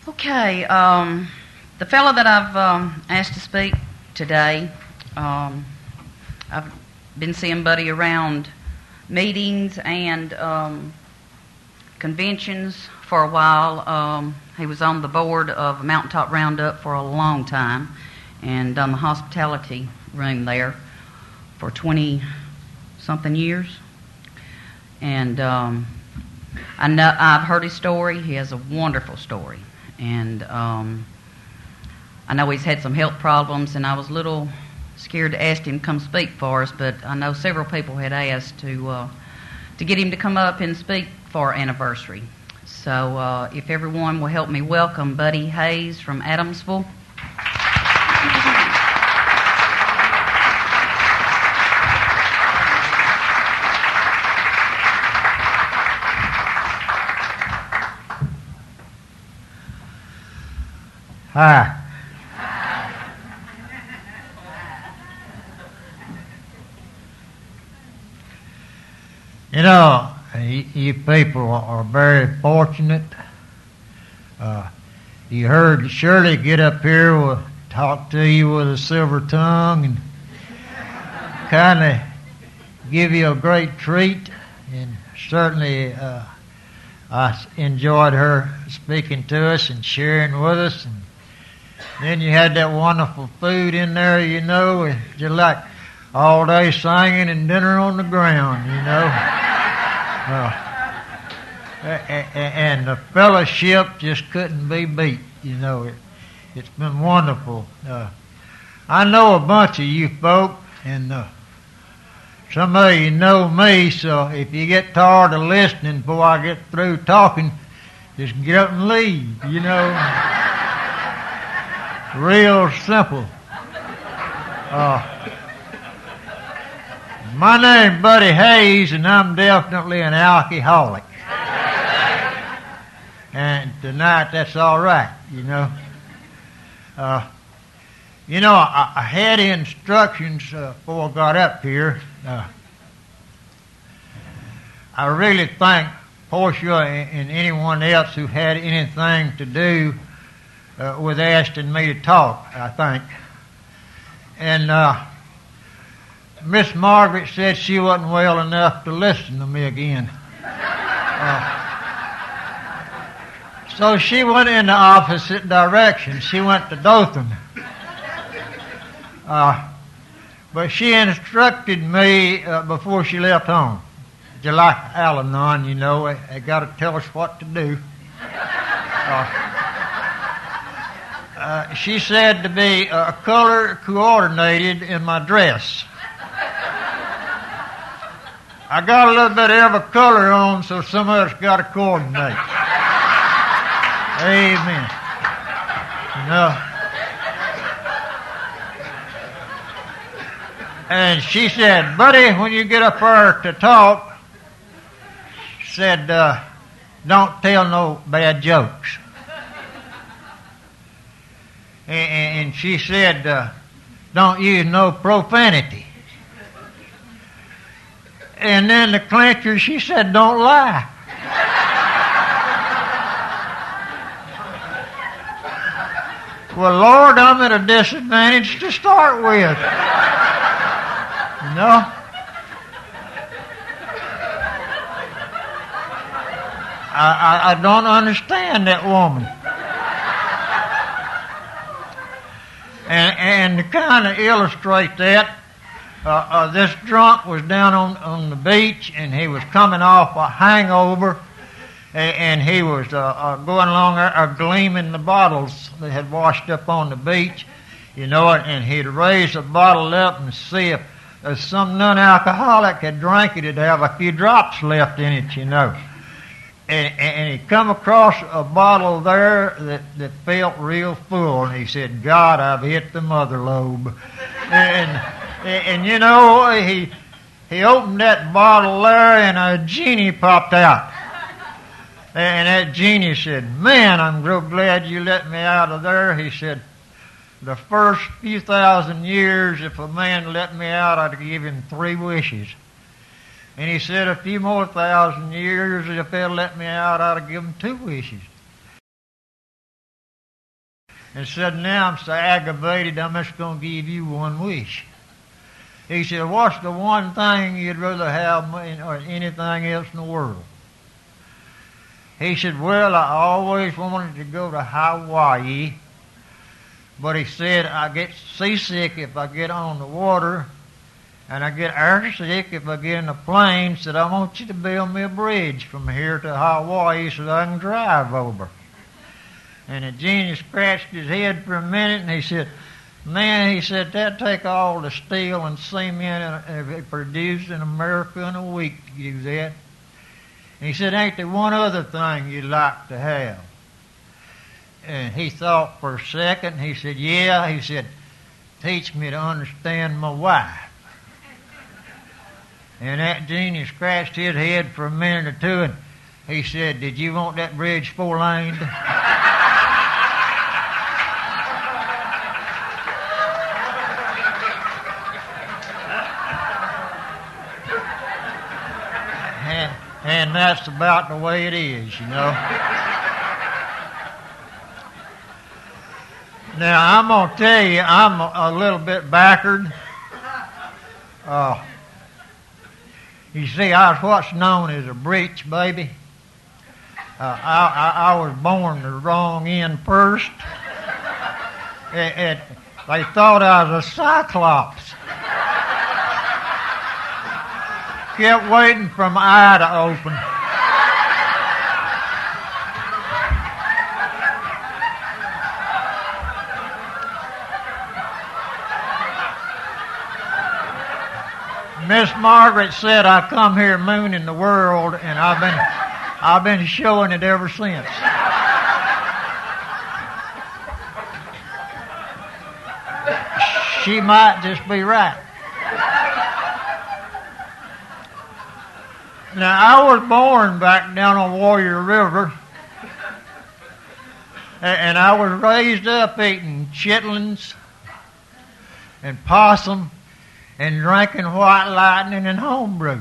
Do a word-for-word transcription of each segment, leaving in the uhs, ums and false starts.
Okay, um, the fellow that I've um, asked to speak today, um, I've been seeing Buddy around meetings and um, conventions for a while. Um, he was on the board of Mountaintop Roundup for a long time and done the hospitality room there for twenty-something years. And um, I know I've heard his story. He has a wonderful story. And um, I know he's had some health problems, and I was a little scared to ask him to come speak for us, but I know several people had asked to uh, to get him to come up and speak for our anniversary. So uh, if everyone will help me welcome Buddy Hayes from Adamsville. Hi. You know, you, you people are very fortunate. Uh, you heard Shirley get up here, with, talk to you with a silver tongue, and kind of give you a great treat. And certainly, uh, I enjoyed her speaking to us and sharing with us. And then you had that wonderful food in there, you know, just like all day singing and dinner on the ground, you know. Uh, and the fellowship just couldn't be beat, you know. It, it's been wonderful. Uh, I know a bunch of you folk, and uh, some of you know me, so if you get tired of listening before I get through talking, just get up and leave, you know. Real simple. Uh, my name's Buddy Hayes, and I'm definitely an alcoholic. And tonight, that's all right, you know. Uh, you know, I, I had instructions uh, before I got up here. Uh, I really thank Portia and, and anyone else who had anything to do Uh, with asking me to talk, I think. And uh, Miss Margaret said she wasn't well enough to listen to me again. Uh, so she went in the opposite direction. She went to Dothan. Uh, but she instructed me uh, before she left home. Just like Al-Anon, you know, they, they got to tell us what to do. Uh, Uh, she said to be uh, color coordinated in my dress. I got a little bit of every color on, so some of us got to coordinate. Amen. You know. And she said, Buddy, when you get up there to talk, said, uh, don't tell no bad jokes. And she said, uh, don't use no profanity. And then the clincher, she said, don't lie. Well, Lord, I'm at a disadvantage to start with. You know? I, I, I don't understand that woman. And, and to kind of illustrate that, uh, uh, this drunk was down on, on the beach, and he was coming off a hangover, and, and he was uh, uh, going along there uh, gleaming the bottles that had washed up on the beach, you know, and he'd raise the bottle up and see if, if some non-alcoholic had drank it, it'd have a few drops left in it, you know. And, and he come across a bottle there that, that felt real full, and he said, God, I've hit the mother lobe. And, and, and you know, he he opened that bottle there, and a genie popped out. And that genie said, man, I'm real glad you let me out of there. He said, the first few thousand years, if a man let me out, I'd give him three wishes. And he said, a few more thousand years, if they'll let me out, I'd give them two wishes. and said, now I'm so aggravated, I'm just going to give you one wish. He said, what's the one thing you'd rather have or anything else in the world? He said, well, I always wanted to go to Hawaii, but he said, I get seasick if I get on the water, and I get airsick if I get in a plane. Said, I want you to build me a bridge from here to Hawaii so that I can drive over. And the genie scratched his head for a minute, and he said, man, he said, that'd take all the steel and cement it produced in America in a week to do that. And he said, ain't there one other thing you'd like to have? And he thought for a second. He said, yeah. He said, teach me to understand my wife. And that genie scratched his head for a minute or two, and he said, did you want that bridge four-laned? and, and that's about the way it is, you know. Now, I'm going to tell you, I'm a, a little bit backward. Uh, you see, I was what's known as a breech baby. Uh, I, I, I was born the wrong end first. It, it, they thought I was a cyclops. Kept waiting for my eye to open. Miss Margaret said I come here mooning the world, and I've been I've been showing it ever since. She might just be right. Now, I was born back down on Warrior River, and I was raised up eating chitlins and possum and drinking White Lightning and homebrew.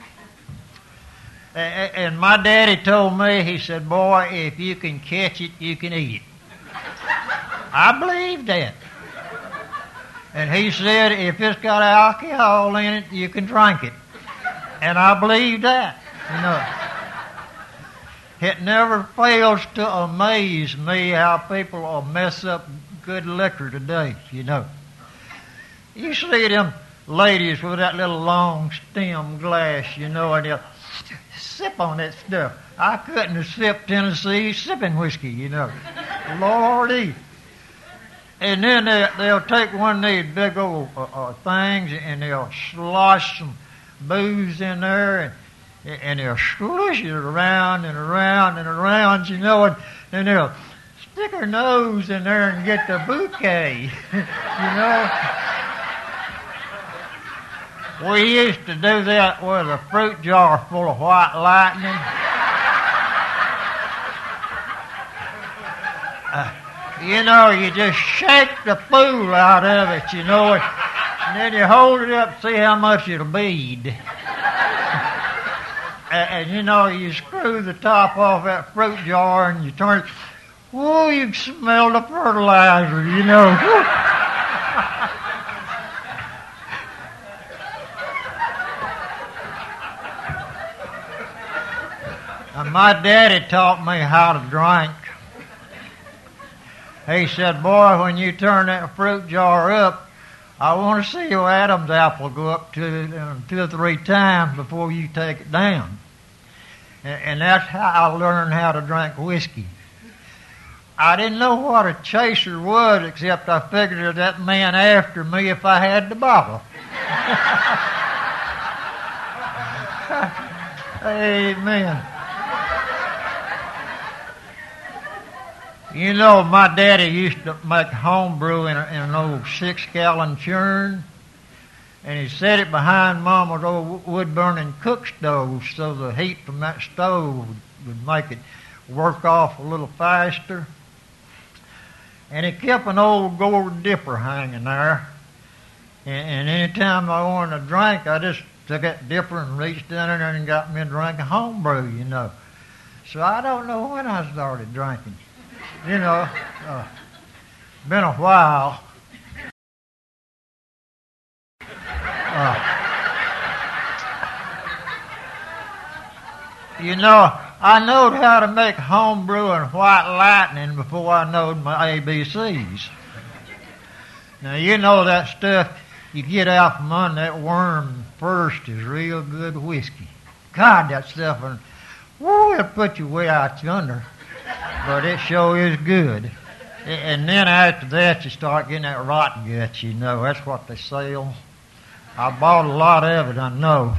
And my daddy told me, he said, boy, if you can catch it, you can eat it. I believed that. And he said, if it's got alcohol in it, you can drink it. And I believed that, you know. It never fails to amaze me how people will mess up good liquor today, you know. You see them ladies with that little long stem glass, you know, and they'll sip on that stuff. I couldn't have sipped Tennessee sipping whiskey, you know. Lordy. And then they, they'll take one of these big old uh, uh, things and they'll slosh some booze in there and, and they'll slush it around and around and around, you know, and then they'll stick their nose in there and get the bouquet, you know. We used to do that with a fruit jar full of White Lightning. Uh, you know, you just shake the fool out of it, you know, and, and then you hold it up and see how much it'll bead. and, and, you know, you screw the top off that fruit jar and you turn it. Oh, you can smell the fertilizer, you know. My daddy taught me how to drink. He said, boy, when you turn that fruit jar up, I want to see your Adam's apple go up two, uh, two or three times before you take it down. And, and that's how I learned how to drink whiskey. I didn't know what a chaser was, except I figured that man after me if I had the bottle. Amen. You know, my daddy used to make homebrew in, a, in an old six-gallon churn, and he set it behind Mama's old wood-burning cook stove so the heat from that stove would, would make it work off a little faster. And he kept an old gourd dipper hanging there, and, and any time I wanted a drink, I just took that dipper and reached down in there and got me a drink of homebrew, you know. So I don't know when I started drinking. You know, uh, been a while. Uh, you know, I knowed how to make homebrew and white lightning before I knowed my A B Cs. Now, you know that stuff you get out from under that worm first is real good whiskey. God, that stuff, and woo, it'll put you way out yonder. But it sure is good. And then after that, you start getting that rotten guts, you know. That's what they sell. I bought a lot of it, I know.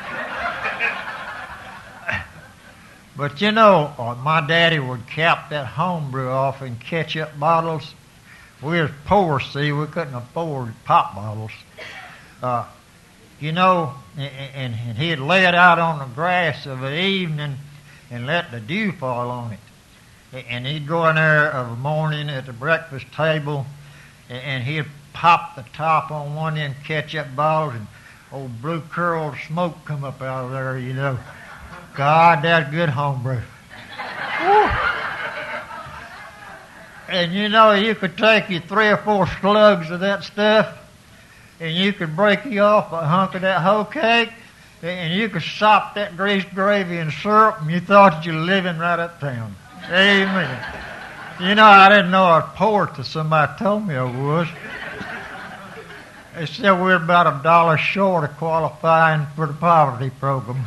But you know, uh, my daddy would cap that homebrew off in ketchup bottles. We was poor, see, we couldn't afford pop bottles. Uh, you know, and, and, and he'd lay it out on the grass of an evening and let the dew fall on it. And he'd go in there of a morning at the breakfast table, and, and he'd pop the top on one of them ketchup bottles, and old blue curled smoke come up out of there, you know. God, that's good homebrew. Woo. And you know, you could take you three or four slugs of that stuff, and you could break you off a hunk of that hoe cake, and you could sop that greased gravy and syrup, and you thought you were living right uptown. Amen. You know, I didn't know I was poor till somebody told me I was. They said we were about a dollar short of qualifying for the poverty program.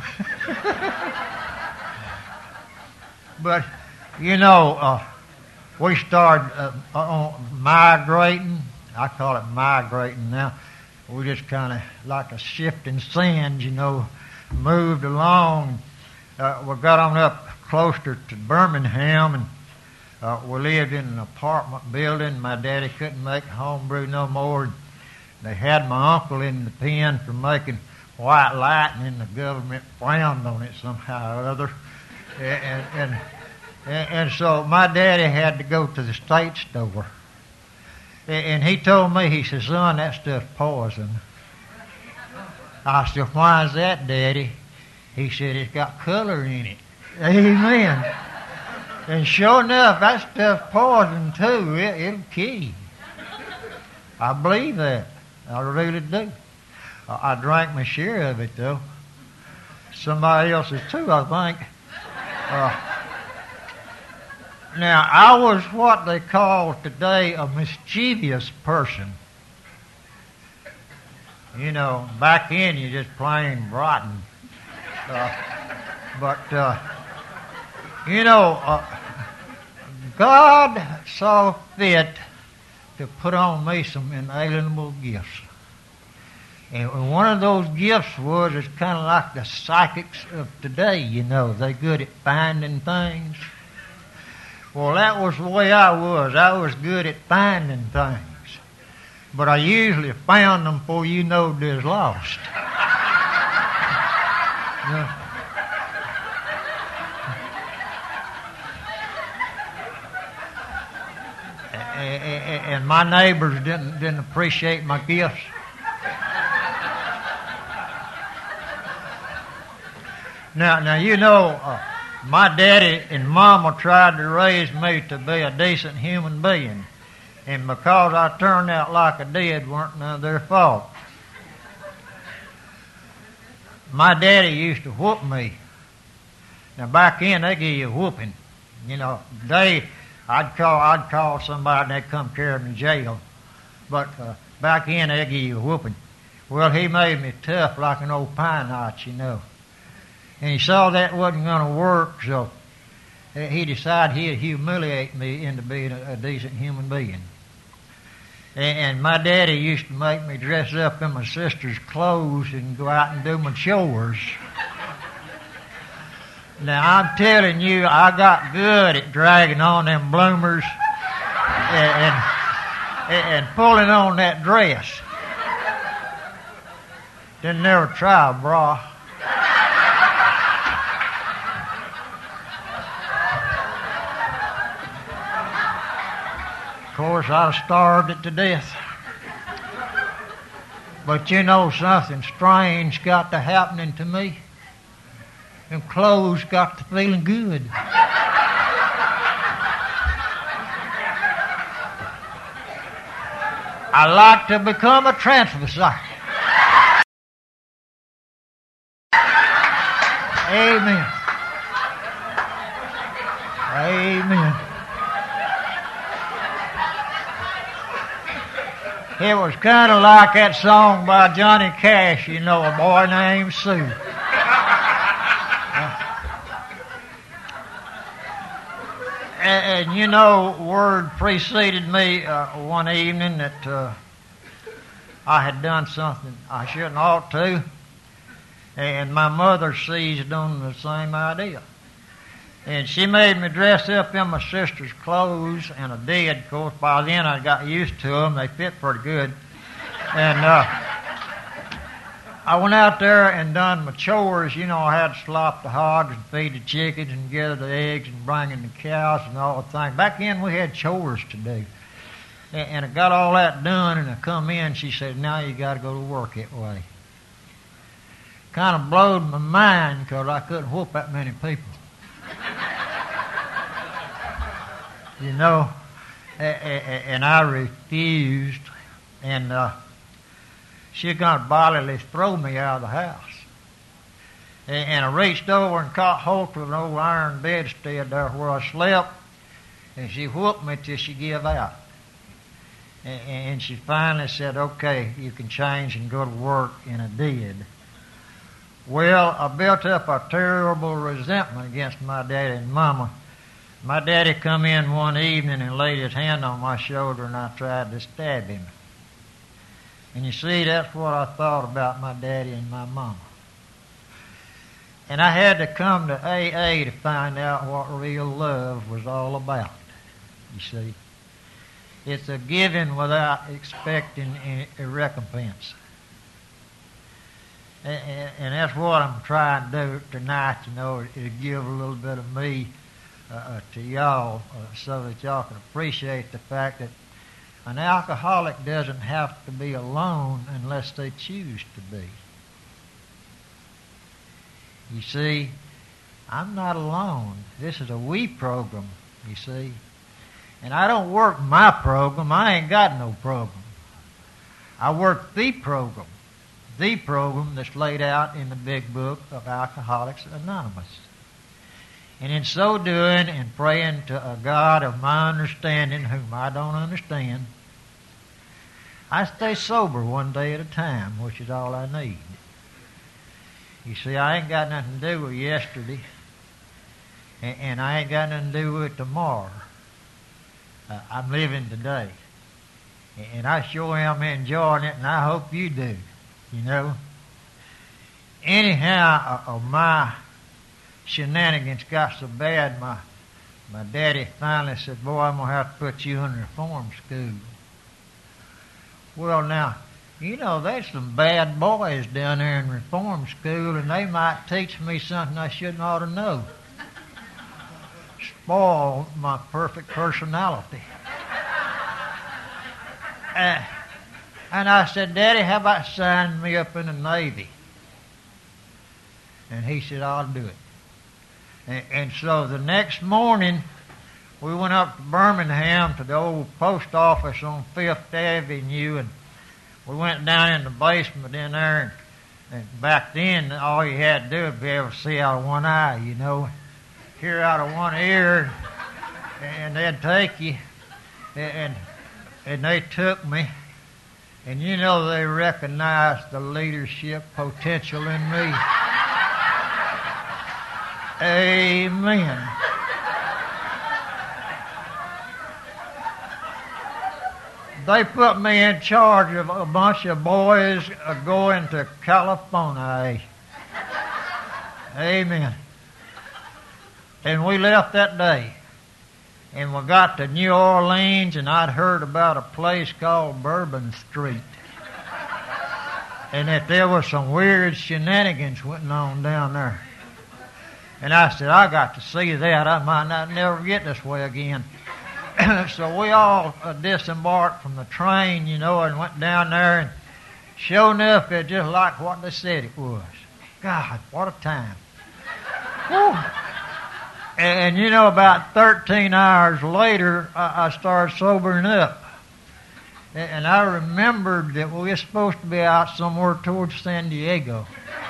But, you know, uh, we started uh, uh, migrating. I call it migrating now. We just kind of, like a shifting sand, you know, moved along. Uh, we got on up closer to Birmingham, and uh, we lived in an apartment building. My daddy couldn't make homebrew no more. They had my uncle in the pen for making white lightning, and the government frowned on it somehow or other. And, and, and, and so my daddy had to go to the state store. And he told me, he said, son, that stuff's poison. I said, why is that, Daddy? He said, it's got color in it. Amen. And sure enough, that stuff's poison too. It, it'll kill you. I believe that. I really do. I, I drank my share of it, though. Somebody else's too, I think. Uh, now, I was what they call today a mischievous person. You know, back then you just plain rotten. Uh, but, uh, you know, uh, God saw fit to put on me some inalienable gifts. And one of those gifts was, it's kind of like the psychics of today, you know. They're good at finding things. Well, that was the way I was. I was good at finding things. But I usually found them before you know they was lost. You know? And my neighbors didn't didn't appreciate my gifts. Now, now you know, uh, my daddy and mama tried to raise me to be a decent human being, and because I turned out like I did, weren't none of their fault. My daddy used to whoop me. Now back then they give you a whooping. You know, they I'd call I'd call somebody and they'd come carry me to jail. But uh, back then they give you a whooping. Well, he made me tough like an old pine notch, you know. And he saw that wasn't going to work, so he decided he'd humiliate me into being a, a decent human being. And, and my daddy used to make me dress up in my sister's clothes and go out and do my chores. Now, I'm telling you, I got good at dragging on them bloomers and, and, and pulling on that dress. Didn't never try a bra. Of course, I'd have starved it to death. But you know, something strange got to happening to me. Them clothes got to feeling good. I like to become a transvestite. Amen. Amen. It was kind of like that song by Johnny Cash, you know, A Boy Named Sue. Uh, and, and, you know, word preceded me uh, one evening that uh, I had done something I shouldn't ought to, and my mother seized on the same idea. And she made me dress up in my sister's clothes, and I did. Of course, by then I got used to them. They fit pretty good. And uh, I went out there and done my chores. You know, I had to slop the hogs and feed the chickens and gather the eggs and bring in the cows and all the things. Back then we had chores to do. And, and I got all that done, and I come in. She said, now you got to go to work that way. Kind of blowed my mind because I couldn't whoop that many people. You know, and I refused, and uh, she was going to bodily throw me out of the house. And I reached over and caught hold of an old iron bedstead there where I slept, and she whooped me till she gave out. And she finally said, okay, you can change and go to work, and I did. Well, I built up a terrible resentment against my daddy and mama. My daddy come in one evening and laid his hand on my shoulder, and I tried to stab him. And you see, that's what I thought about my daddy and my mama. And I had to come to A A to find out what real love was all about, you see. It's a giving without expecting a recompense. And, and that's what I'm trying to do tonight, you know, to give a little bit of me uh, to y'all uh, so that y'all can appreciate the fact that an alcoholic doesn't have to be alone unless they choose to be. You see, I'm not alone. This is a we program, you see. And I don't work my program. I ain't got no program. I work the program. The program that's laid out in the big book of Alcoholics Anonymous. And in so doing and praying to a God of my understanding whom I don't understand, I stay sober one day at a time, which is all I need. You see, I ain't got nothing to do with yesterday, and, and I ain't got nothing to do with tomorrow. Uh, I'm living today. And I sure am enjoying it, and I hope you do, you know. Anyhow, uh, uh, my shenanigans got so bad, my my daddy finally said, boy, I'm going to have to put you in reform school. Well, now, you know, there's some bad boys down there in reform school, and they might teach me something I shouldn't ought to know. Spoil my perfect personality. Uh, and I said, Daddy, how about signing me up in the Navy? And he said, I'll do it. And, and so the next morning, we went up to Birmingham to the old post office on Fifth Avenue, and we went down in the basement in there, and, and back then, all you had to do was be able to see out of one eye, you know, hear out of one ear, and they'd take you, and, and they took me, and you know they recognized the leadership potential in me. Amen. They put me in charge of a bunch of boys going to California. Amen. And we left that day. And we got to New Orleans, and I'd heard about a place called Bourbon Street. And that there was some weird shenanigans going on down there. And I said, I got to see that. I might not never get this way again. So we all uh, disembarked from the train, you know, and went down there, and sure enough, it's just like what they said it was. God, what a time. Whew. And, and, you know, about thirteen hours later, I, I started sobering up. And I remembered that we were supposed to be out somewhere towards San Diego.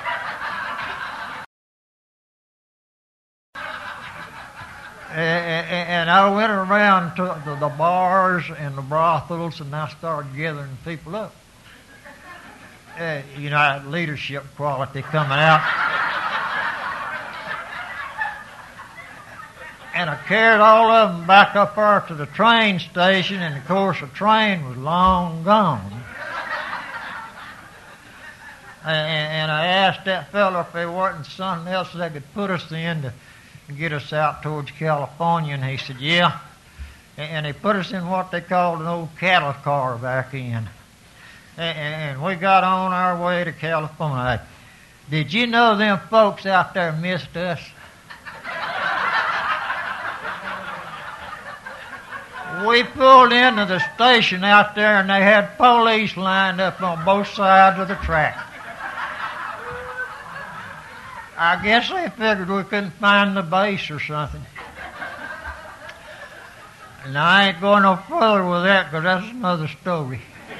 And I went around to the bars and the brothels, and I started gathering people up. Uh, you know, I had leadership quality coming out. And I carried all of them back up there to the train station, and of course the train was long gone. And I asked that fellow if there wasn't something else they could put us in to get us out towards California, and he said, yeah. And they put us in what they called an old cattle car back in. And we got on our way to California. Did you know them folks out there missed us? We pulled into the station out there, and they had police lined up on both sides of the track. I guess they figured we couldn't find the base or something. And I ain't going no further with that, because that's another story.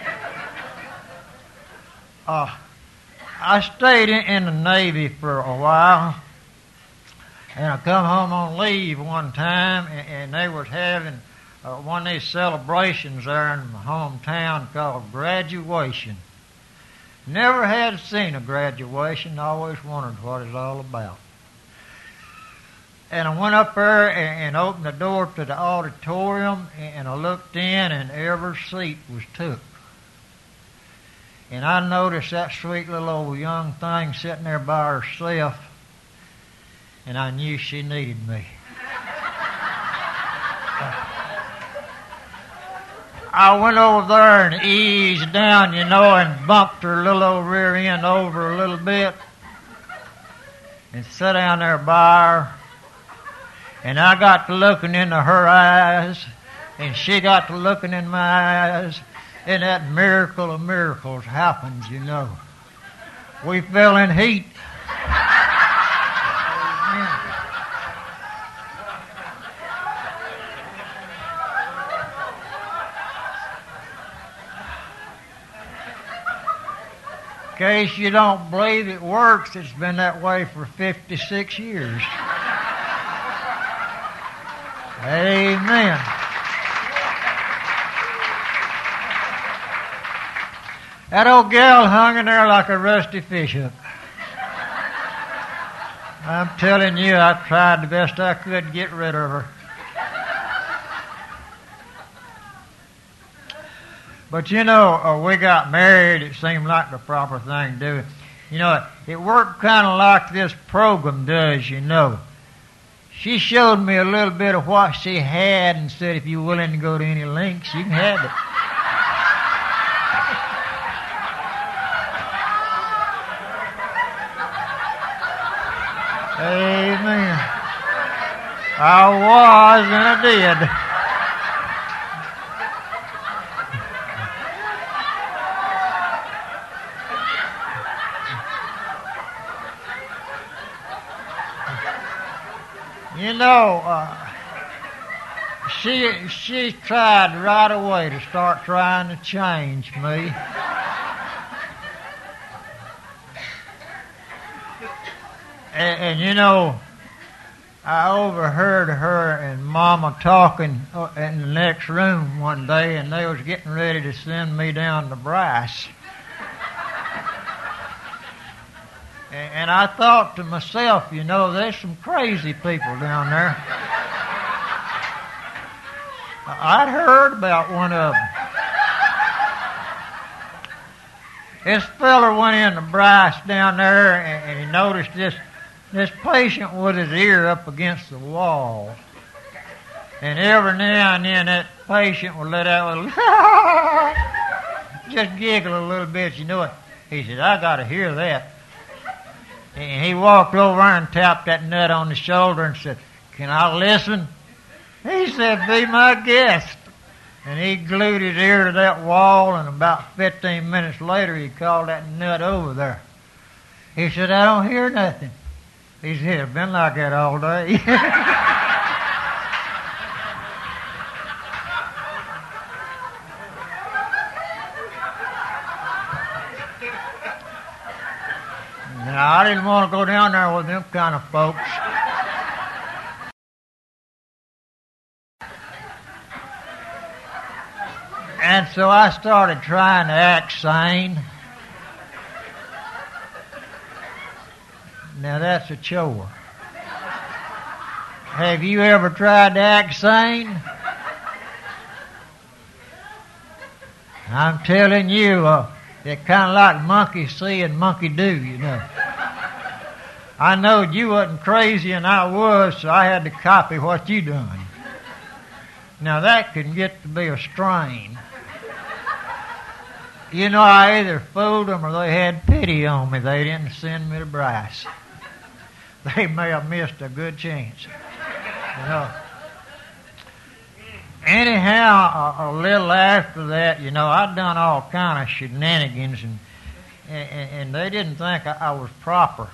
Uh, I stayed in, in the Navy for a while, and I come home on leave one time, and, and they was having uh, one of these celebrations there in my hometown called graduation. Never had seen a graduation. I always wondered what it's all about. And I went up there and, and opened the door to the auditorium, and I looked in, and every seat was took. And I noticed that sweet little old young thing sitting there by herself, and I knew she needed me. I went over there and eased down, you know, and bumped her little old rear end over a little bit, and sat down there by her. And I got to looking into her eyes, and she got to looking in my eyes. And that miracle of miracles happens, you know. We fell in heat. In case you don't believe it works, it's been that way for fifty-six years. Amen. That old gal hung in there like a rusty fish hook. I'm telling you, I tried the best I could to get rid of her. But you know, uh, we got married. It seemed like the proper thing to do. You know, it, it worked kind of like this program does, you know. She showed me a little bit of what she had and said, if you're willing to go to any lengths, you can have it. Amen. I was and I did. You know, uh, she she tried right away to start trying to change me. And, and you know, I overheard her and Mama talking in the next room one day, and they was getting ready to send me down to Bryce. And, and I thought to myself, you know, there's some crazy people down there. I'd heard about one of them. This fella went in to Bryce down there, and, and he noticed this This patient with his ear up against the wall. And every now and then that patient would let out a little, just giggle a little bit, you know it. He said, I got to hear that. And he walked over and tapped that nut on the shoulder and said, can I listen? He said, be my guest. And he glued his ear to that wall, and about fifteen minutes later he called that nut over there. He said, I don't hear nothing. He said, it's been like that all day. I didn't want to go down there with them kind of folks. And so I started trying to act sane. Now that's a chore. Have you ever tried to act sane? I'm telling you, uh, it's kind of like monkey see and monkey do, you know. I knowed you wasn't crazy and I was, so I had to copy what you done. Now that can get to be a strain. You know, I either fooled them or they had pity on me. They didn't send me to Bryce. They may have missed a good chance. You know. Anyhow, a, a little after that, you know, I'd done all kind of shenanigans, and and, and they didn't think I, I was proper.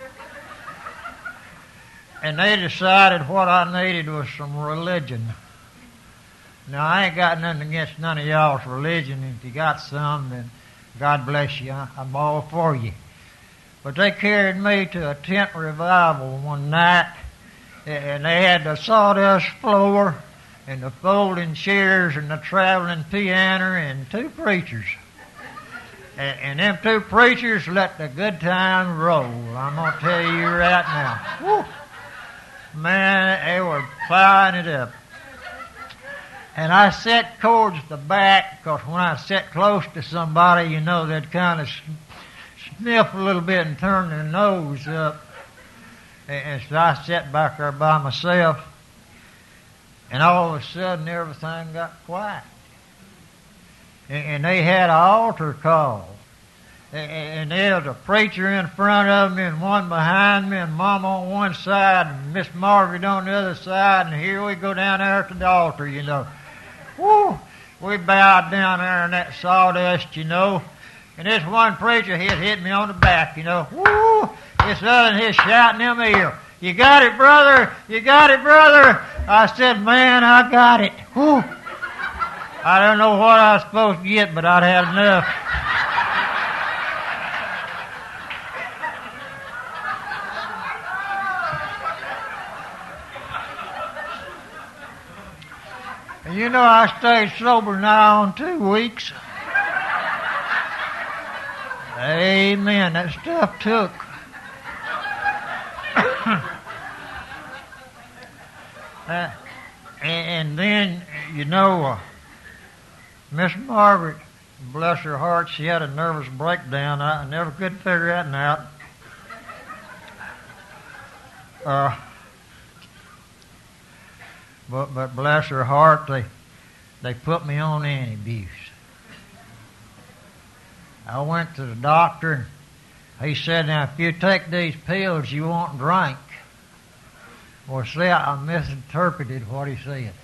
And they decided what I needed was some religion. Now, I ain't got nothing against none of y'all's religion. If you got some, then God bless you. I, I'm all for you. But they carried me to a tent revival one night, and they had the sawdust floor and the folding chairs and the traveling piano and two preachers. And, and them two preachers let the good time roll. I'm going to tell you right now. Woo. Man, they were plowing it up. And I sat towards the back, because when I sat close to somebody, you know, they'd kind of sniff a little bit and turn their nose up. And, and so I sat back there by myself. And all of a sudden, everything got quiet. And, and they had an altar call. And, and there was a preacher in front of me and one behind me and Mom on one side and Miss Margaret on the other side. And here we go down there to the altar, you know. Woo! We bowed down there in that sawdust, you know. And this one preacher, he'd hit me on the back, you know. Woo! This other, he's shouting in my ear. You got it, brother! You got it, brother! I said, man, I got it. Whew. I don't know what I was supposed to get, but I'd had enough. And you know, I stayed sober now on two weeks. Amen. That stuff took. Uh, and, and then, you know, uh, Miss Margaret, bless her heart, she had a nervous breakdown. I never could figure that one out. Uh, but, but bless her heart, they, they put me on anti-abuse. I went to the doctor, and he said, now, if you take these pills, you won't drink. Well, see, I misinterpreted what he said.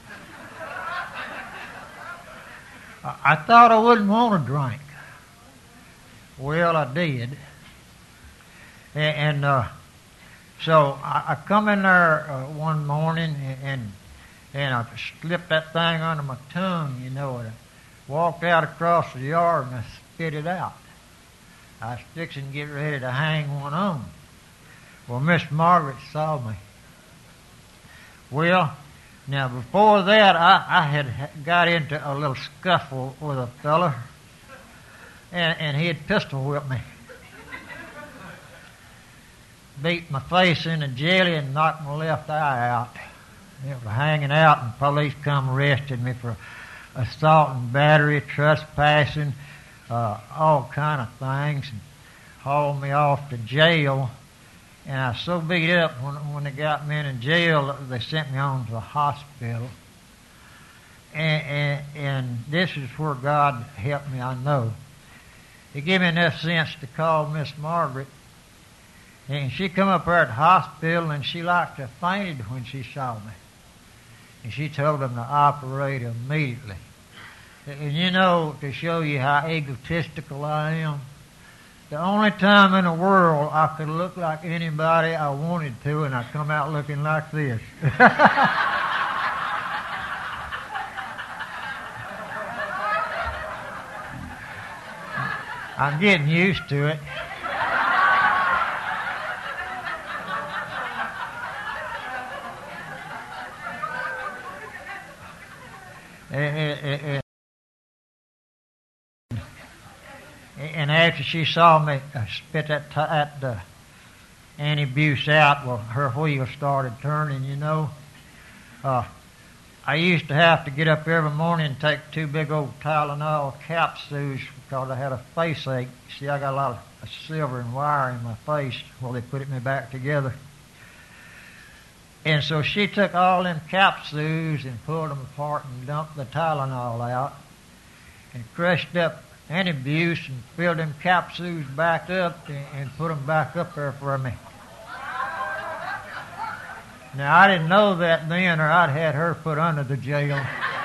I, I thought I wouldn't want to drink. Well, I did. And, and uh, so I, I come in there uh, one morning and, and and I slipped that thing under my tongue, you know, and I walked out across the yard and I spit it out. I was fixing to get ready to hang one on. Well, Miss Margaret saw me. Well, now before that, I, I had got into a little scuffle with a fella, and, and he had pistol whipped me. Beat my face in a jelly and knocked my left eye out. It was hanging out, and police come arrested me for assault and battery, trespassing, uh, all kind of things, and hauled me off to jail. And I was so beat up when, when they got me in jail, they sent me on to the hospital. And, and, and this is where God helped me, I know. He gave me enough sense to call Miss Margaret. And she come up there at the hospital, and she like to fainted when she saw me. And she told them to operate immediately. And you know, to show you how egotistical I am, the only time in the world I could look like anybody I wanted to, and I come out looking like this. I'm getting used to it. And, and after she saw me uh, spit that, t- that uh, anti-abuse out, well, her wheels started turning, you know. Uh, I used to have to get up every morning and take two big old Tylenol capsules because I had a face ache. See, I got a lot of silver and wire in my face while they put it me back together. And so she took all them capsules and pulled them apart and dumped the Tylenol out and crushed up anti-abuse and filled them capsules back up and, and put them back up there for me. Now, I didn't know that then, or I'd had her put under the jail.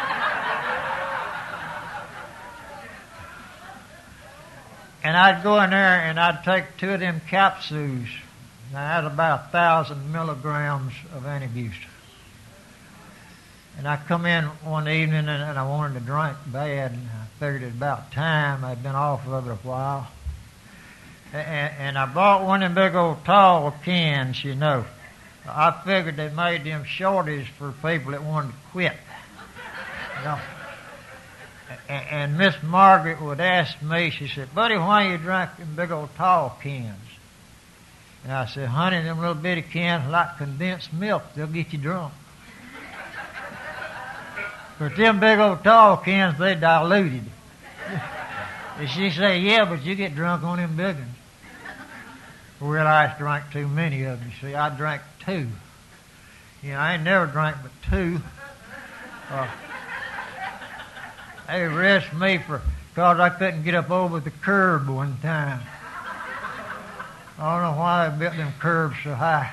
And I'd go in there and I'd take two of them capsules. Now, that's about a thousand milligrams of anti-abuse. And I come in one evening and, and I wanted to drink bad, and I figured it about time. I'd been off of it a while. And, and I bought one of them big old tall cans, you know. I figured they made them shorties for people that wanted to quit. You know. And, and Miss Margaret would ask me, she said, "Buddy, why you drink them big old tall cans?" And I said, "Honey, them little bitty cans are like condensed milk. They'll get you drunk." But them big old tall cans, they diluted. And she said, "Yeah, but you get drunk on them big ones." Well, I drank too many of them. You see, I drank two. You know, I ain't never drank but two. Uh, they arrested me for because I couldn't get up over the curb one time. I don't know why they built them curbs so high.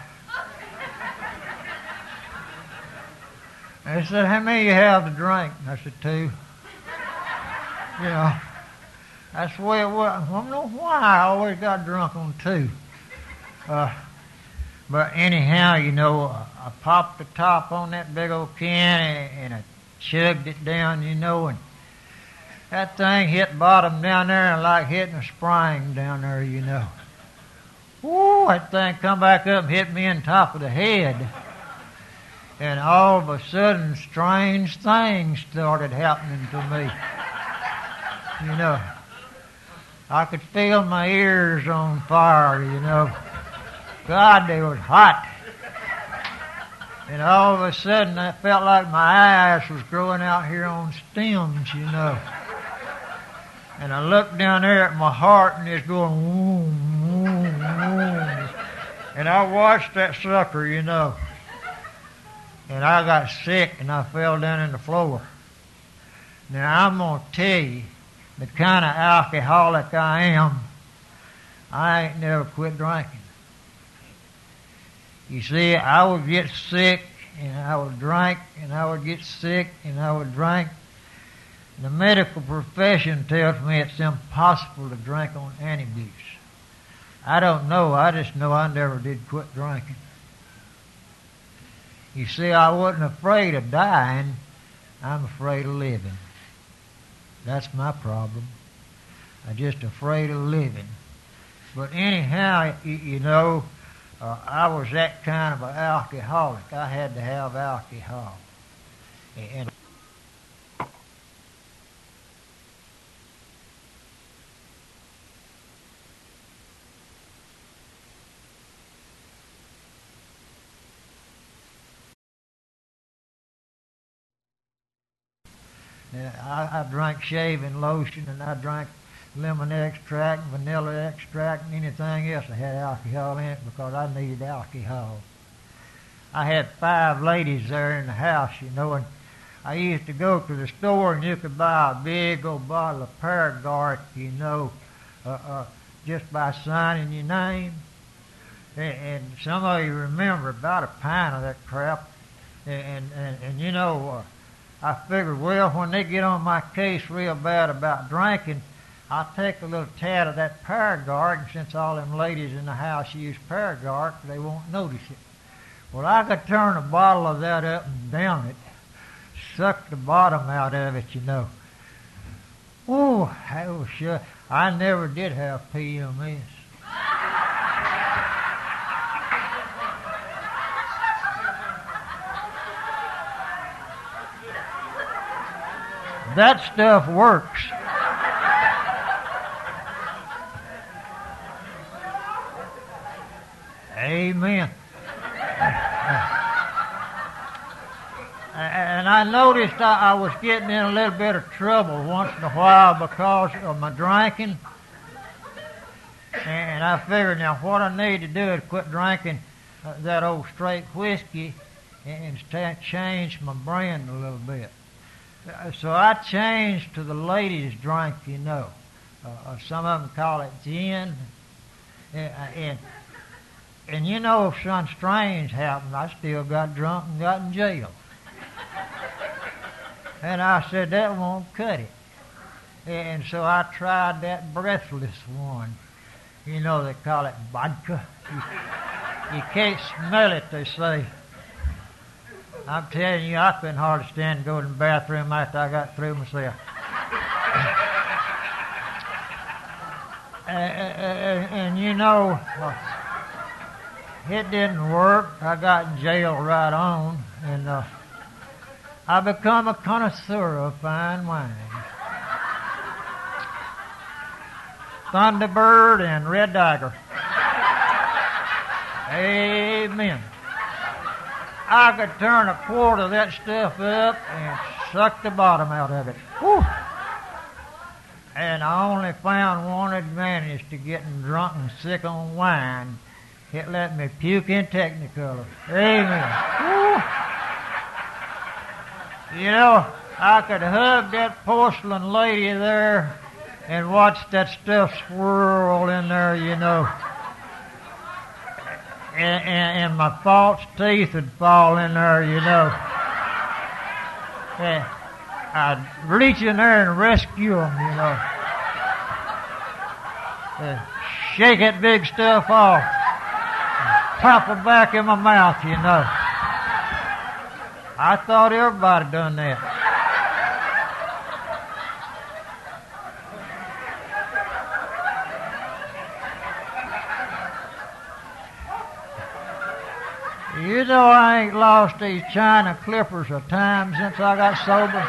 They said, "How many you have to drink?" And I said, "Two." You know, that's the way it was. I don't know why I always got drunk on two. Uh, but anyhow, you know, I popped the top on that big old can and, and I chugged it down, you know, and that thing hit bottom down there and like hitting a spring down there, you know. Woo, that thing come back up and hit me in top of the head. And all of a sudden, strange things started happening to me. You know, I could feel my ears on fire, you know. God, they was hot. And all of a sudden, I felt like my eyes was growing out here on stems, you know. And I looked down there at my heart, and it's going, woom, woom, woom. And I watched that sucker, you know. And I got sick, and I fell down in the floor. Now, I'm going to tell you, the kind of alcoholic I am, I ain't never quit drinking. You see, I would get sick, and I would drink, and I would get sick, and I would drink. The medical profession tells me it's impossible to drink on anti-abuse. I don't know. I just know I never did quit drinking. You see, I wasn't afraid of dying. I'm afraid of living. That's my problem. I'm just afraid of living. But anyhow, you, you know, uh, I was that kind of an alcoholic. I had to have alcohol. And I, I drank shaving lotion, and I drank lemon extract, vanilla extract, and anything else that had alcohol in it because I needed alcohol. I had five ladies there in the house, you know, and I used to go to the store and you could buy a big old bottle of Paragard, you know, uh, uh, just by signing your name. And, and some of you remember about a pint of that crap. And, and, and you know, uh, I figured, well, when they get on my case real bad about drinking, I'll take a little tad of that Paragard, and since all them ladies in the house use Paragard, they won't notice it. Well, I could turn a bottle of that up and down it, suck the bottom out of it, you know. Oh, that was sure. I never did have P M S. that stuff works. Amen. And I noticed I, I was getting in a little bit of trouble once in a while because of my drinking. And I figured now what I need to do is quit drinking uh, that old straight whiskey and st- change my brand a little bit. Uh, so I changed to the ladies' drink, you know. Uh, uh, some of them call it gin. And, and, and you know, if something strange happened, I still got drunk and got in jail. And I said, that won't cut it. And so I tried that breathless one. You know, they call it vodka. You, you can't smell it, they say. I'm telling you, I couldn't hardly stand to go to the bathroom after I got through myself. and, and, and you know, it didn't work. I got in jail right on, and uh, I become a connoisseur of fine wine. Thunderbird and Red Dagger. Amen. I could turn a quart of that stuff up and suck the bottom out of it. Whew. And I only found one advantage to getting drunk and sick on wine. It let me puke in Technicolor. Amen. Whew. You know, I could hug that porcelain lady there and watch that stuff swirl in there, you know. And, and, and my false teeth would fall in there, you know. And I'd reach in there and rescue them, you know. And shake that big stuff off. And pop it back in my mouth, you know. I thought everybody done that. You know I ain't lost these China clippers a time since I got sober.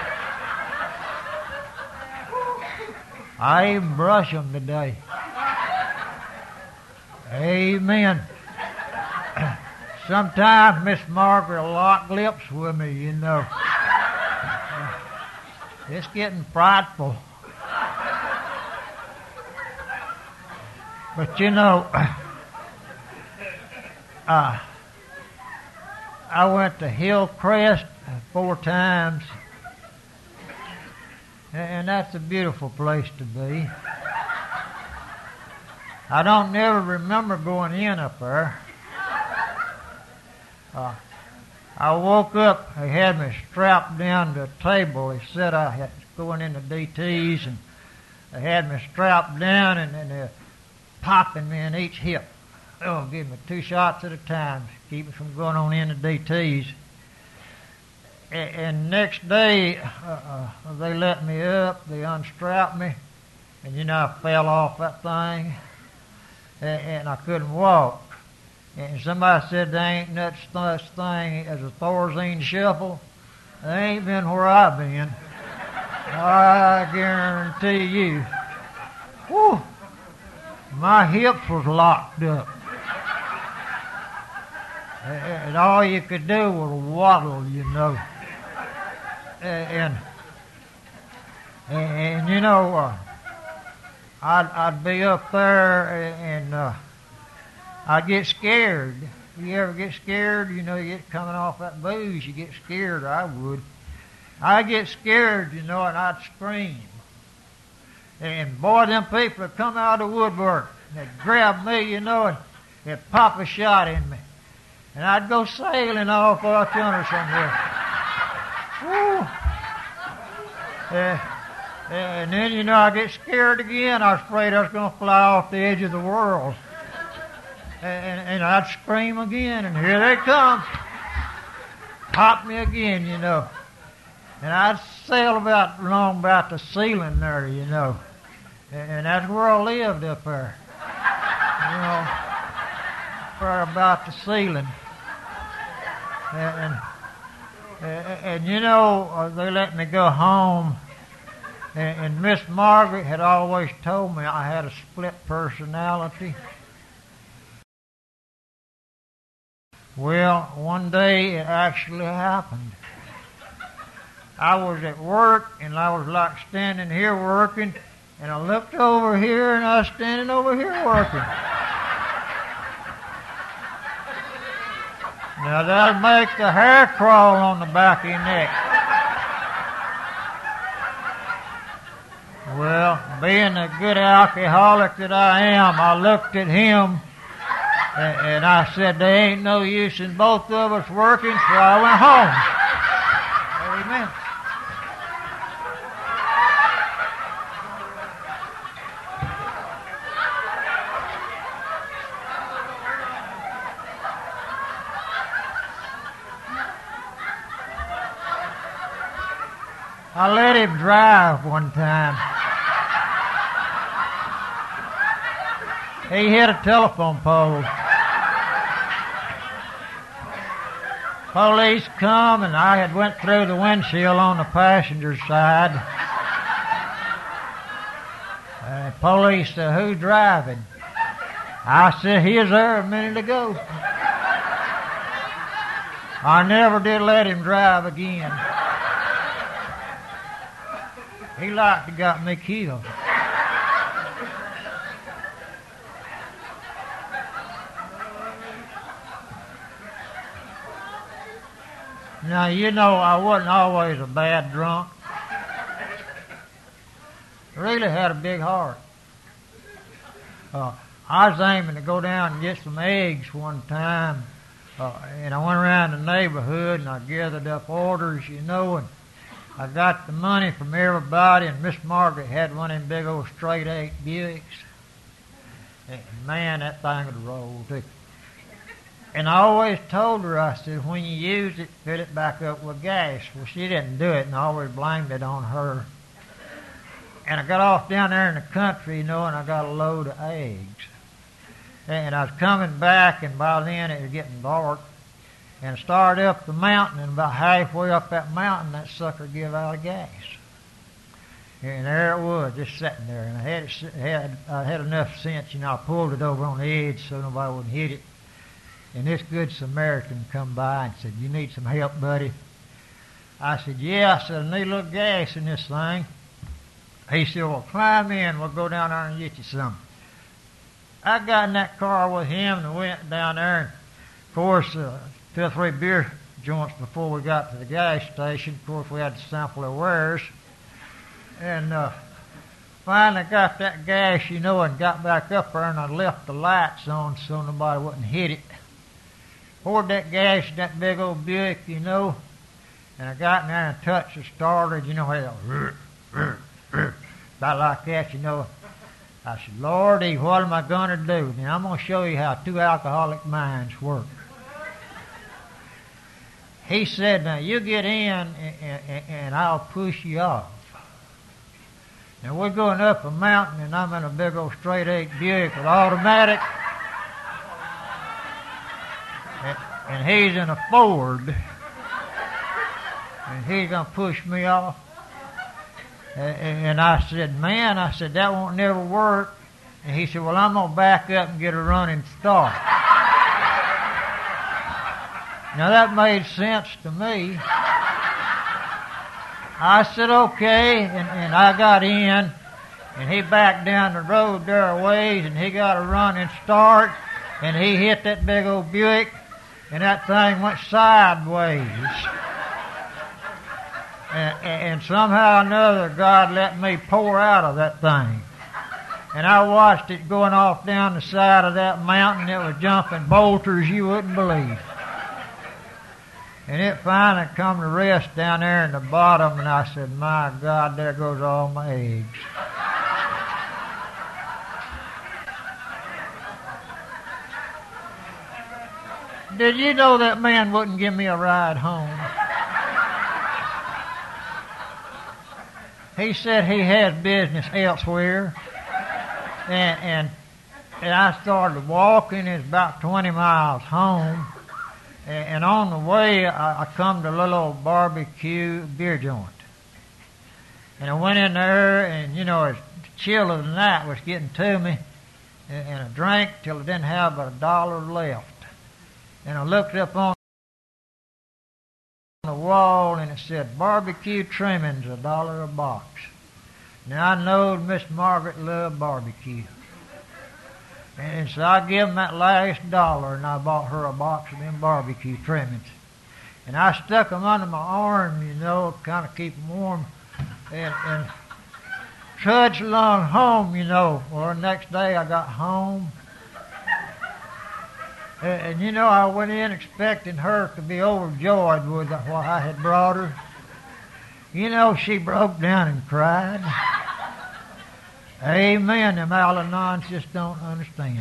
I even brush them today. Amen. Sometimes Miss Margaret will lock lips with me, you know. It's getting frightful. But you know, uh, I went to Hillcrest four times, and that's a beautiful place to be. I don't never remember going in up there. Uh, I woke up, they had me strapped down to a table. They said I had going into D Ts, and they had me strapped down, and, and they're popping me in each hip. Oh, give me two shots at a time to keep me from going on into D Ts. And, and next day, uh, uh, they let me up, they unstrapped me, and you know, I fell off that thing, and, and I couldn't walk. And somebody said there ain't no such thing as a Thorazine shuffle. They ain't been where I've been. I guarantee you. Whew, my hips was locked up. And all you could do was waddle, you know. And, and, and you know, uh, I'd, I'd be up there and uh, I'd get scared. You ever get scared? You know, you get coming off that booze, you get scared. I would. I'd get scared, you know, and I'd scream. And boy, them people would come out of the woodwork. They'd grab me, you know, and they'd pop a shot in me. And I'd go sailing off out yonder somewhere. Woo. Uh, and then, you know, I get scared again. I was afraid I was going to fly off the edge of the world. And, and I'd scream again, and here they come. Pop me again, you know. And I'd sail about along about the ceiling there, you know. And, and that's where I lived up there. You know, for about the ceiling. And, and, and, and you know, uh, they let me go home And, and Miss Margaret had always told me I had a split personality. Well, one day it actually happened. I was at work, and I was like standing here working, and I looked over here, and I was standing over here working. Now that'll make the hair crawl on the back of your neck. Well, being the good alcoholic that I am, I looked at him and, and I said, there ain't no use in both of us working, so I went home. Amen. I let him drive one time. He hit a telephone pole. Police come, and I had went through the windshield on the passenger side. Uh, police said, who's driving? I said, he was there a minute ago. I never did let him drive again. He like to got me killed. Now, you know, I wasn't always a bad drunk. I really had a big heart. Uh, I was aiming to go down and get some eggs one time, uh, and I went around the neighborhood and I gathered up orders, you know, and I got the money from everybody, and Miss Margaret had one of them big old straight eight Buicks. And man, that thing would roll too. And I always told her, I said, when you use it, fill it back up with gas. Well, she didn't do it, and I always blamed it on her. And I got off down there in the country, you know, and I got a load of eggs. And I was coming back, and by then it was getting dark. And I started up the mountain, and about halfway up that mountain, that sucker give out of gas. And there it was, just sitting there. And I had, it, had, I had enough sense, you know, I pulled it over on the edge so nobody wouldn't hit it. And this good Samaritan come by and said, you need some help, buddy? I said, yeah. I said, I need a little gas in this thing. He said, well, climb in. We'll go down there and get you some. I got in that car with him and went down there. And of course, uh, two or three beer joints before we got to the gas station. Of course, we had to sample their wares. And uh, finally got that gas, you know, and got back up there, and I left the lights on so nobody wouldn't hit it. Poured that gas in that big old Buick, you know, and I got in there and touched the starter, you know, how about like that, you know. I said, Lordy, what am I going to do? Now, I'm going to show you how two alcoholic minds work. He said, now, you get in, and, and, and I'll push you off. Now, we're going up a mountain, and I'm in a big old straight eight Buick with automatic. And, and he's in a Ford. And he's going to push me off. And, and I said, man, I said, that won't never work. And he said, well, I'm going to back up and get a running start. Now, that made sense to me. I said, okay, and, and I got in, and he backed down the road there a ways, and he got a running start, and he hit that big old Buick, and that thing went sideways. And, and somehow or another, God let me pour out of that thing. And I watched it going off down the side of that mountain. It was jumping boulders you wouldn't believe. And it finally come to rest down there in the bottom, and I said, my God, there goes all my eggs. Did you know that man wouldn't give me a ride home? He said he had business elsewhere, and, and, and I started walking. It's about twenty miles home. And on the way, I come to a little old barbecue beer joint. And I went in there, and, you know, the chill of the night was getting to me, and, and I drank till I didn't have but a dollar left. And I looked up on the wall, and it said, barbecue trimmings, a dollar a box. Now, I knowed Miss Margaret loved barbecue. And so I gave him that last dollar, and I bought her a box of them barbecue trimmings. And I stuck them under my arm, you know, to kind of keep them warm. And, and trudged along home, you know. Well, the next day I got home. And, and, you know, I went in expecting her to be overjoyed with what I had brought her. You know, she broke down and cried. Amen. Them Al-Anons just don't understand.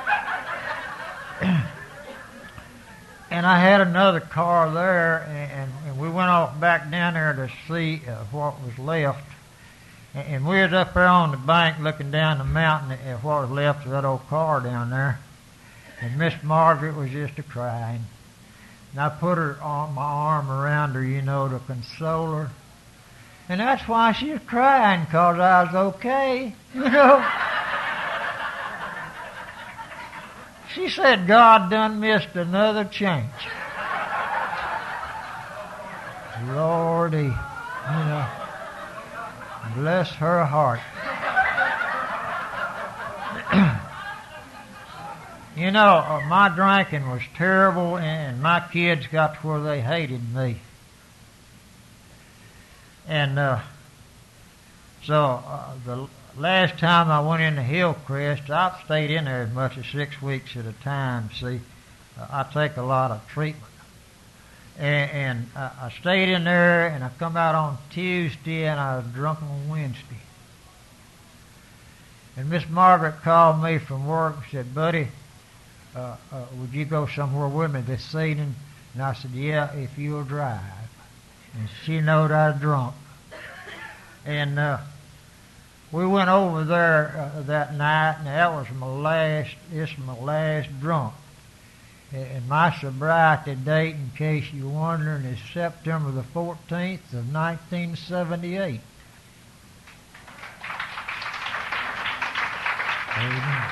And I had another car there, and, and we went off back down there to see uh, what was left. And, and we was up there on the bank looking down the mountain at what was left of that old car down there. And Miss Margaret was just a-crying. And I put her on my arm around her, you know, to console her. And that's why she was crying, 'cause I was okay, you know. She said God done missed another chance. Lordy, you know, bless her heart. You know, uh, my drinking was terrible, and my kids got to where they hated me. And uh, so uh, the last time I went into Hillcrest, I stayed in there as much as six weeks at a time. See, uh, I take a lot of treatment. And, and uh, I stayed in there, and I come out on Tuesday, and I was drunk on Wednesday. And Miss Margaret called me from work and said, buddy, uh, uh, would you go somewhere with me this evening? And I said, yeah, if you'll drive. And she knowed I was drunk. And uh, we went over there uh, that night, and that was my last, this was my last drunk. And my sobriety date, in case you're wondering, is September the fourteenth of nineteen seventy-eight. Amen.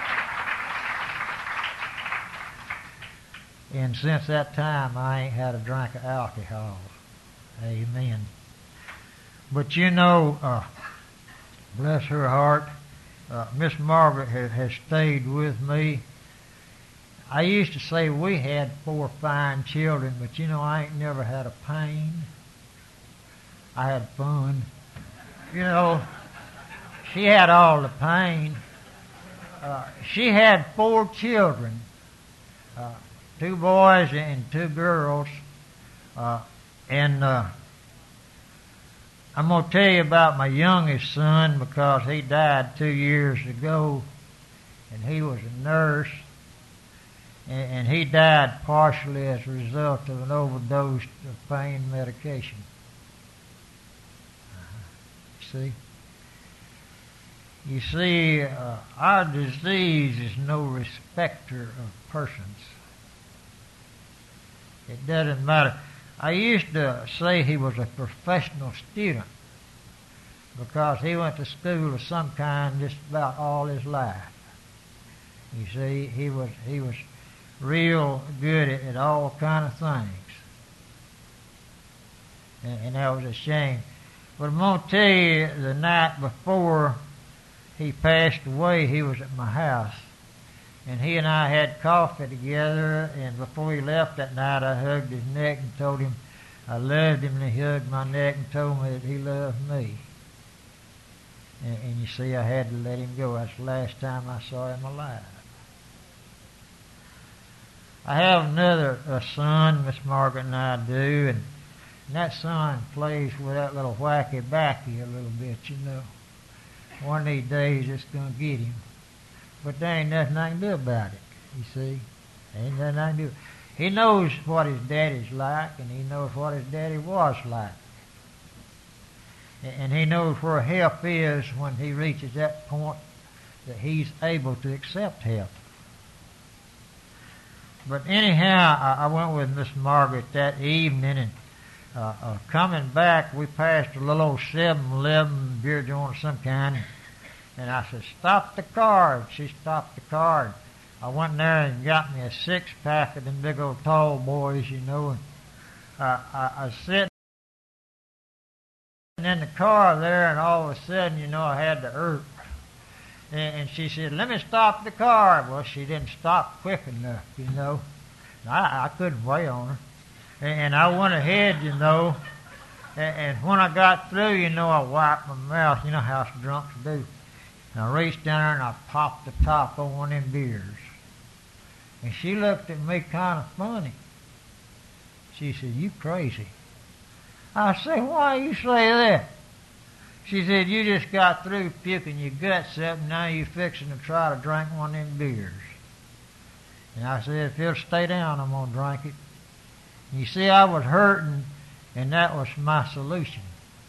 And since that time, I ain't had a drink of alcohol. Amen. But you know, uh, bless her heart, uh, Miss Margaret has, has stayed with me. I used to say we had four fine children, but you know, I ain't never had a pain. I had fun. You know, she had all the pain. Uh, she had four children, uh, two boys and two girls, uh, and uh, I'm going to tell you about my youngest son because he died two years ago, and he was a nurse, and, and he died partially as a result of an overdose of pain medication. Uh-huh. See? You see, uh, our disease is no respecter of persons. It doesn't matter. I used to say he was a professional student because he went to school of some kind just about all his life. You see, he was he was real good at, at all kind of things, and, and that was a shame. But I'm going to tell you, the night before he passed away, he was at my house. And he and I had coffee together, and before he left that night, I hugged his neck and told him I loved him, and he hugged my neck and told me that he loved me. And, and you see, I had to let him go. That's the last time I saw him alive. I have another a son, Miss Margaret and I do, and, and that son plays with that little wacky backy a little bit, you know. One of these days it's going to get him. But there ain't nothing I can do about it, you see. There ain't nothing I can do. He knows what his daddy's like, and he knows what his daddy was like. And he knows where help is when he reaches that point that he's able to accept help. But anyhow, I went with Miss Margaret that evening, and uh, uh, coming back, we passed a little old seven eleven beer joint of some kind, and I said, "Stop the car." And she stopped the car. I went in there and got me a six-pack of them big old tall boys, you know, and uh, I, I was sitting in the car there, and all of a sudden, you know, I had the irk. And, and she said, "Let me stop the car." Well, she didn't stop quick enough, you know. I, I couldn't wait on her. And, and I went ahead, you know, and, and when I got through, you know, I wiped my mouth. You know how us drunks do. And I reached down there and I popped the top on one of them beers. And she looked at me kind of funny. She said, "You crazy." I said, "Why you say that?" She said, "You just got through puking your guts up, and now you're fixing to try to drink one of them beers." And I said, "If you'll stay down, I'm going to drink it." You see, I was hurting, and that was my solution.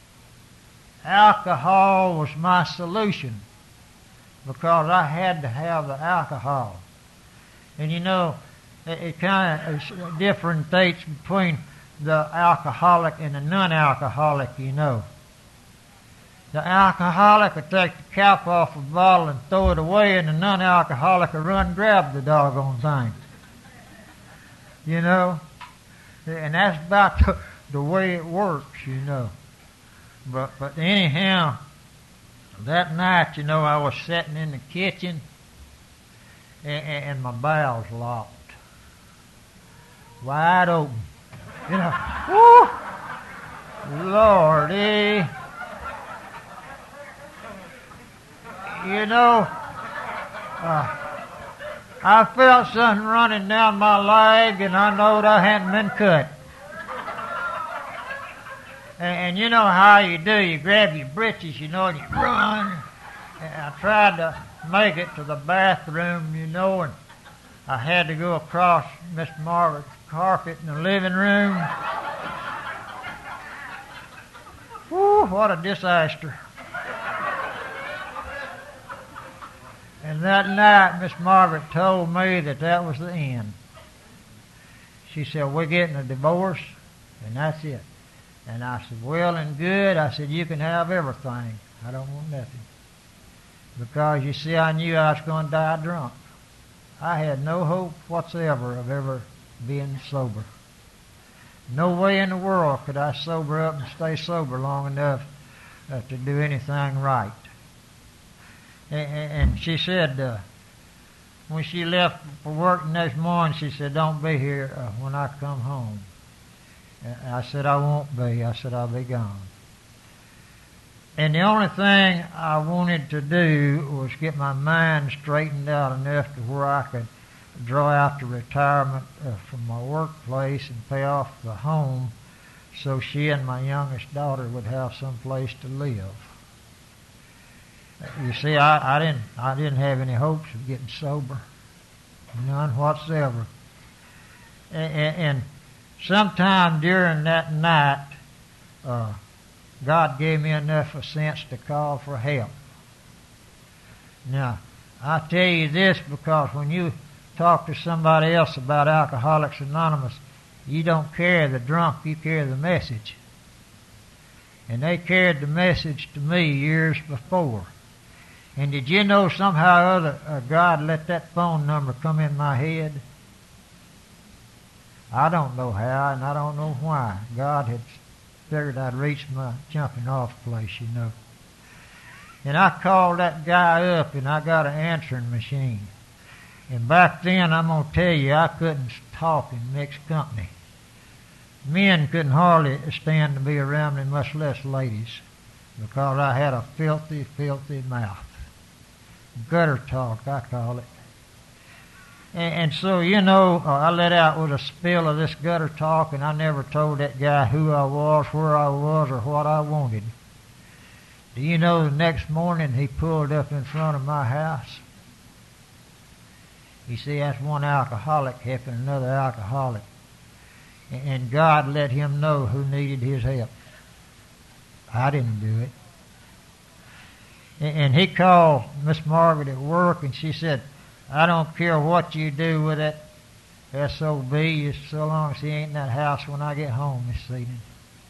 Alcohol was my solution because I had to have the alcohol. And you know, it, it kind of differentiates between the alcoholic and the non-alcoholic, you know. The alcoholic will take the cap off a bottle and throw it away, and the non-alcoholic will run and grab the doggone thing. You know? And that's about the, the way it works, you know. But, but anyhow, that night, you know, I was sitting in the kitchen, and, and my bowels locked. Wide open. You know, whoo! Lordy. You know, uh, I felt something running down my leg, and I knowed I hadn't been cut. And, and you know how you do. You grab your britches, you know, and you run. And I tried to make it to the bathroom, you know, and I had to go across Miss Margaret's carpet in the living room. Whew, what a disaster. And that night, Miss Margaret told me that that was the end. She said, "We're getting a divorce, and that's it." And I said, "Well and good." I said, "You can have everything. I don't want nothing." Because, you see, I knew I was going to die drunk. I had no hope whatsoever of ever being sober. No way in the world could I sober up and stay sober long enough uh, to do anything right. And she said, uh, when she left for work the next morning, she said, "Don't be here uh, when I come home." And I said, "I won't be." I said, "I'll be gone." And the only thing I wanted to do was get my mind straightened out enough to where I could draw out the retirement uh, from my workplace and pay off the home so she and my youngest daughter would have some place to live. You see, I, I didn't I didn't have any hopes of getting sober. None whatsoever. And, and, and sometime during that night, uh, God gave me enough of sense to call for help. Now, I tell you this because when you talk to somebody else about Alcoholics Anonymous, you don't carry the drunk, you carry the message. And they carried the message to me years before. And did you know somehow or other uh, God let that phone number come in my head? I don't know how, and I don't know why. God had figured I'd reached my jumping off place, you know. And I called that guy up, and I got an answering machine. And back then, I'm going to tell you, I couldn't talk in mixed company. Men couldn't hardly stand to be around me, much less ladies, because I had a filthy, filthy mouth. Gutter talk, I call it. And, and so, you know, uh, I let out with a spill of this gutter talk, and I never told that guy who I was, where I was, or what I wanted. Do you know the next morning he pulled up in front of my house? You see, that's one alcoholic helping another alcoholic. And, and God let him know who needed his help. I didn't do it. And he called Miss Margaret at work, and she said, "I don't care what you do with that S O B, so long as he ain't in that house when I get home this evening."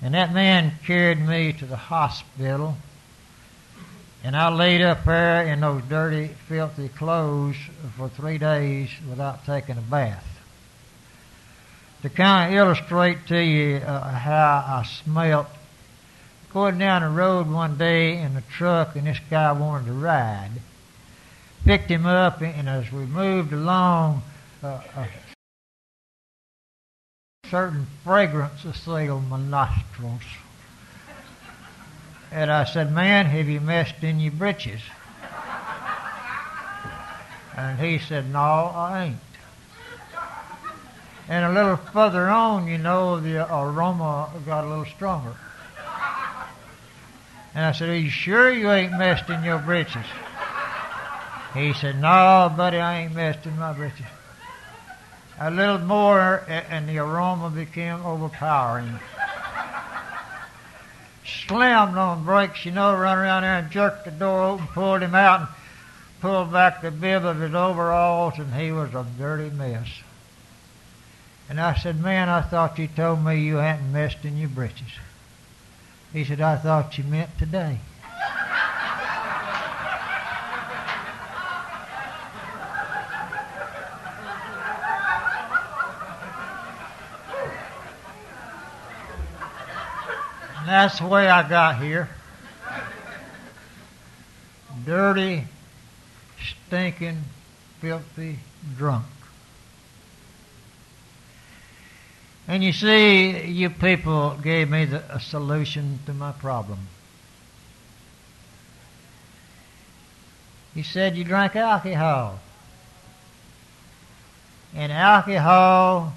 And that man carried me to the hospital, and I laid up there in those dirty, filthy clothes for three days without taking a bath. To kind of illustrate to you uh, how I smelt, going down the road one day in the truck, and this guy wanted to ride. Picked him up, and as we moved along, uh, a certain fragrance assailed my nostrils. And I said, "Man, have you messed in your britches?" And he said, "No, I ain't." And a little further on, you know, the aroma got a little stronger. And I said, "Are you sure you ain't messed in your britches?" He said, "No, buddy, I ain't messed in my britches." A little more, and the aroma became overpowering. Slammed on brakes, you know, run around there and jerked the door open, pulled him out, and pulled back the bib of his overalls, and he was a dirty mess. And I said, "Man, I thought you told me you hadn't messed in your britches." He said, "I thought you meant today." And that's the way I got here. Dirty, stinking, filthy, drunk. And you see, you people gave me the, a solution to my problem. You said you drank alcohol. And alcohol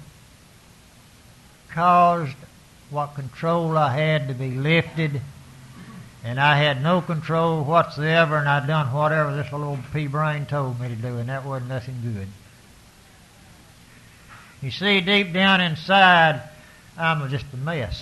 caused what control I had to be lifted, and I had no control whatsoever, and I'd done whatever this little old pea-brain told me to do, and that wasn't nothing good. You see, deep down inside, I'm just a mess.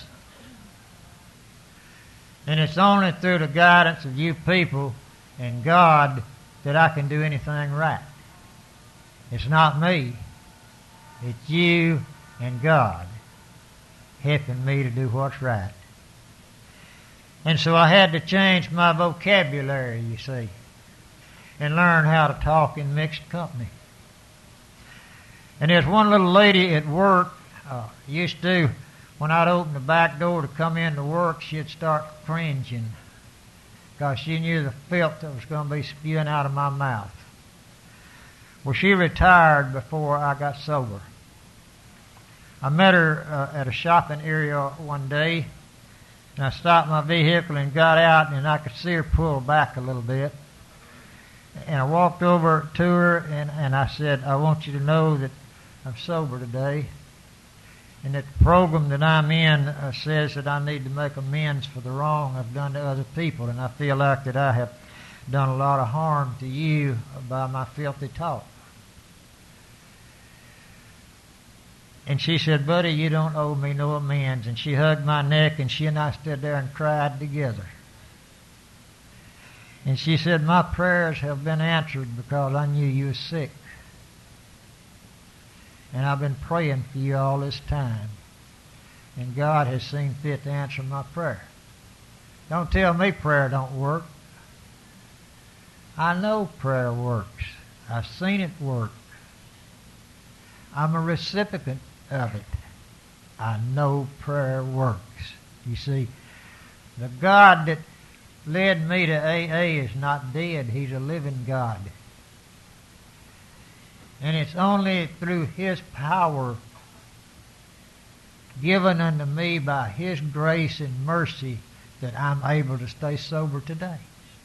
And it's only through the guidance of you people and God that I can do anything right. It's not me. It's you and God helping me to do what's right. And so I had to change my vocabulary, you see, and learn how to talk in mixed company. And there's one little lady at work, uh, used to, when I'd open the back door to come in to work, she'd start cringing because she knew the filth that was going to be spewing out of my mouth. Well, she retired before I got sober. I met her uh, at a shopping area one day, and I stopped my vehicle and got out, and I could see her pull back a little bit. And I walked over to her, and, and I said, "I want you to know that I'm sober today, and that the program that I'm in uh, says that I need to make amends for the wrong I've done to other people, and I feel like that I have done a lot of harm to you by my filthy talk." And she said, "Buddy, you don't owe me no amends." And she hugged my neck, and she and I stood there and cried together. And she said, "My prayers have been answered because I knew you were sick. And I've been praying for you all this time. And God has seen fit to answer my prayer. Don't tell me prayer don't work. I know prayer works. I've seen it work. I'm a recipient of it. I know prayer works." You see, the God that led me to A A is not dead. He's a living God. And it's only through His power given unto me by His grace and mercy that I'm able to stay sober today.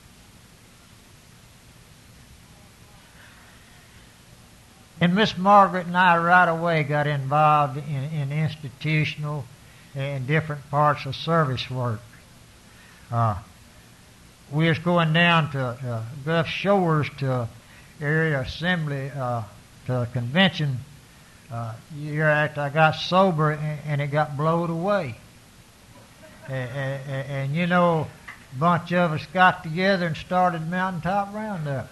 And Miss Margaret and I right away got involved in, in institutional and different parts of service work. Uh, we was going down to uh, Gulf Shores to area assembly, uh, to a convention uh, year after I got sober, and, and it got blowed away. And, and, and you know, a bunch of us got together and started Mountaintop Roundup.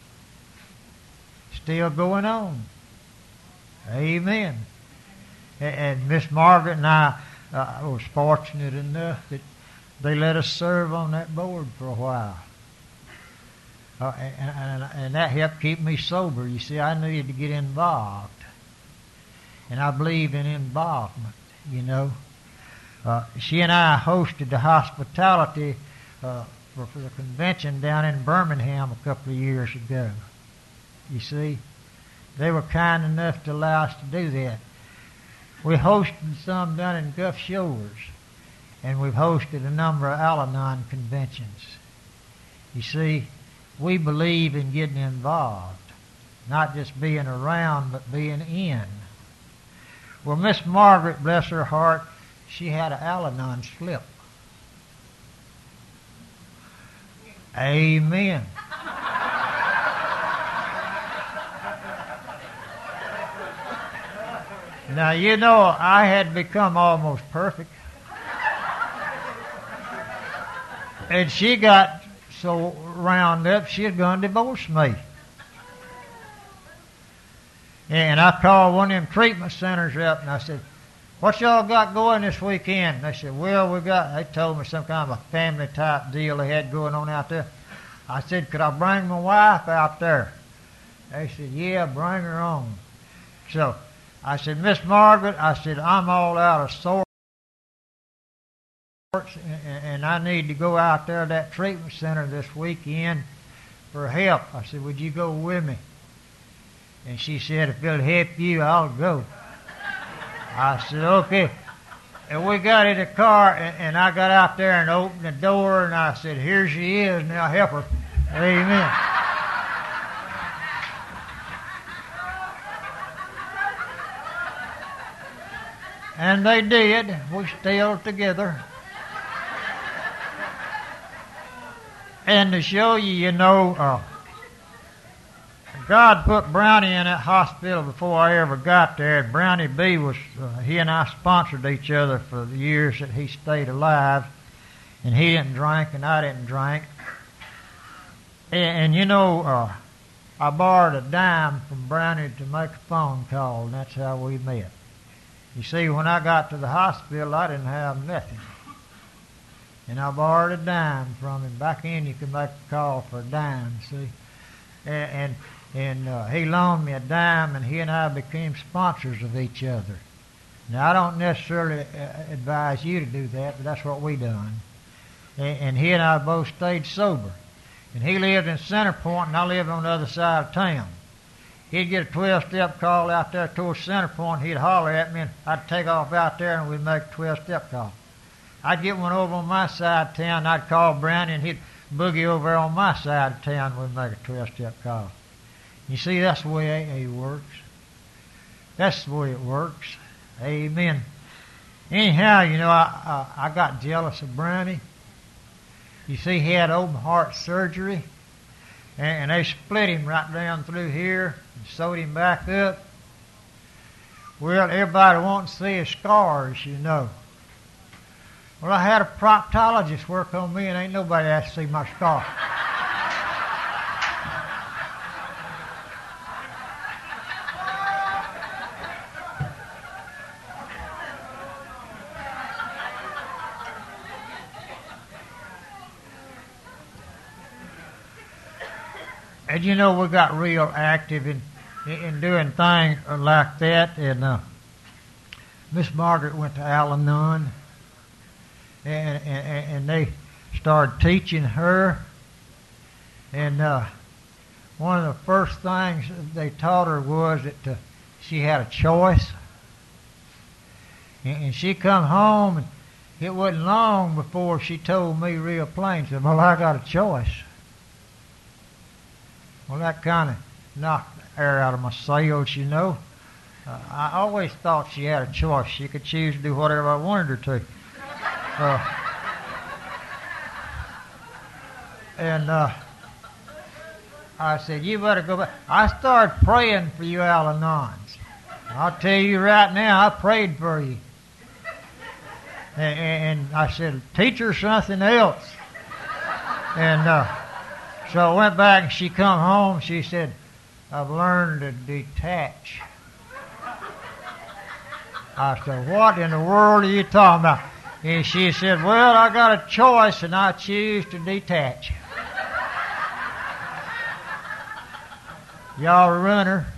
Still going on. Amen. And, and Miss Margaret and I uh, I was fortunate enough that they let us serve on that board for a while. Uh, and, and, and that helped keep me sober. You see, I needed to get involved. And I believed in involvement, you know. Uh, she and I hosted the hospitality uh, for, for the convention down in Birmingham a couple of years ago. You see, they were kind enough to allow us to do that. We hosted some down in Gulf Shores, and we've hosted a number of Al-Anon conventions. You see, we believe in getting involved, not just being around, but being in. Well, Miss Margaret, bless her heart, she had an Al-Anon slip. Amen. Now, you know, I had become almost perfect. And she got so round up, she was going to divorce me. And I called one of them treatment centers up, and I said, what y'all got going this weekend? And they said, well, we got, they told me some kind of a family type deal they had going on out there. I said, could I bring my wife out there? They said, yeah, bring her on. So I said, Miss Margaret, I said, I'm all out of sorts, and I need to go out there to that treatment center this weekend for help. I said, would you go with me? And she said, if it'll help you, I'll go. I said, okay. And we got in the car, and, and I got out there and opened the door, and I said, here she is, now help her. Amen. And they did. We still together. And to show you, you know, uh, God put Brownie in that hospital before I ever got there. And Brownie B was, uh, he and I sponsored each other for the years that he stayed alive. And he didn't drink and I didn't drink. And, and you know, uh, I borrowed a dime from Brownie to make a phone call, and that's how we met. You see, when I got to the hospital, I didn't have nothing. And I borrowed a dime from him. Back then, you could make a call for a dime, see. And and, and uh, he loaned me a dime, and he and I became sponsors of each other. Now, I don't necessarily uh, advise you to do that, but that's what we done. And, and he and I both stayed sober. And he lived in Center Point, and I lived on the other side of town. He'd get a twelve-step call out there towards Center Point. He'd holler at me, and I'd take off out there, and we'd make a twelve-step call. I'd get one over on my side of town, and I'd call Brownie, and he'd boogie over on my side of town, and we'd make a twelve-step call. You see, that's the way A A works. That's the way it works. Amen. Anyhow, you know, I, I, I got jealous of Brownie. You see, he had open heart surgery, and, and they split him right down through here and sewed him back up. Well, everybody wants to see his scars, you know. Well, I had a proctologist work on me, and ain't nobody asked to see my scar. And you know, we got real active in in doing things like that. And uh, Miss Margaret went to Al-Anon, and, and and they started teaching her. And uh, one of the first things they taught her was that uh, she had a choice. And, and she come home, and it wasn't long before she told me real plain. She said, "Well, I got a choice." Well, that kind of knocked the air out of my sails, you know. Uh, I always thought she had a choice. She could choose to do whatever I wanted her to. Uh, and uh, I said, you better go back. I started praying for you Al-Anons. I'll tell you right now, I prayed for you. And, and I said, teach her something else. And uh, so I went back, and she come home. She said, I've learned to detach. I said, what in the world are you talking about? And she said, well, I got a choice and I choose to detach. Y'all run her.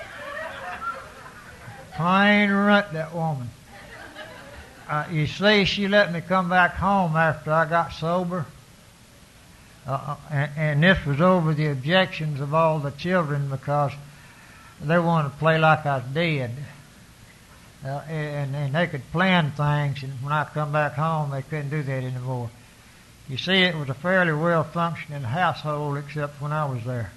Plain runt, that woman. Uh, you see, she let me come back home after I got sober. Uh, and, and this was over the objections of all the children because they wanted to play like I was dead. Uh, and, and they could plan things, and when I come back home, they couldn't do that anymore. You see, it was a fairly well-functioning household except when I was there.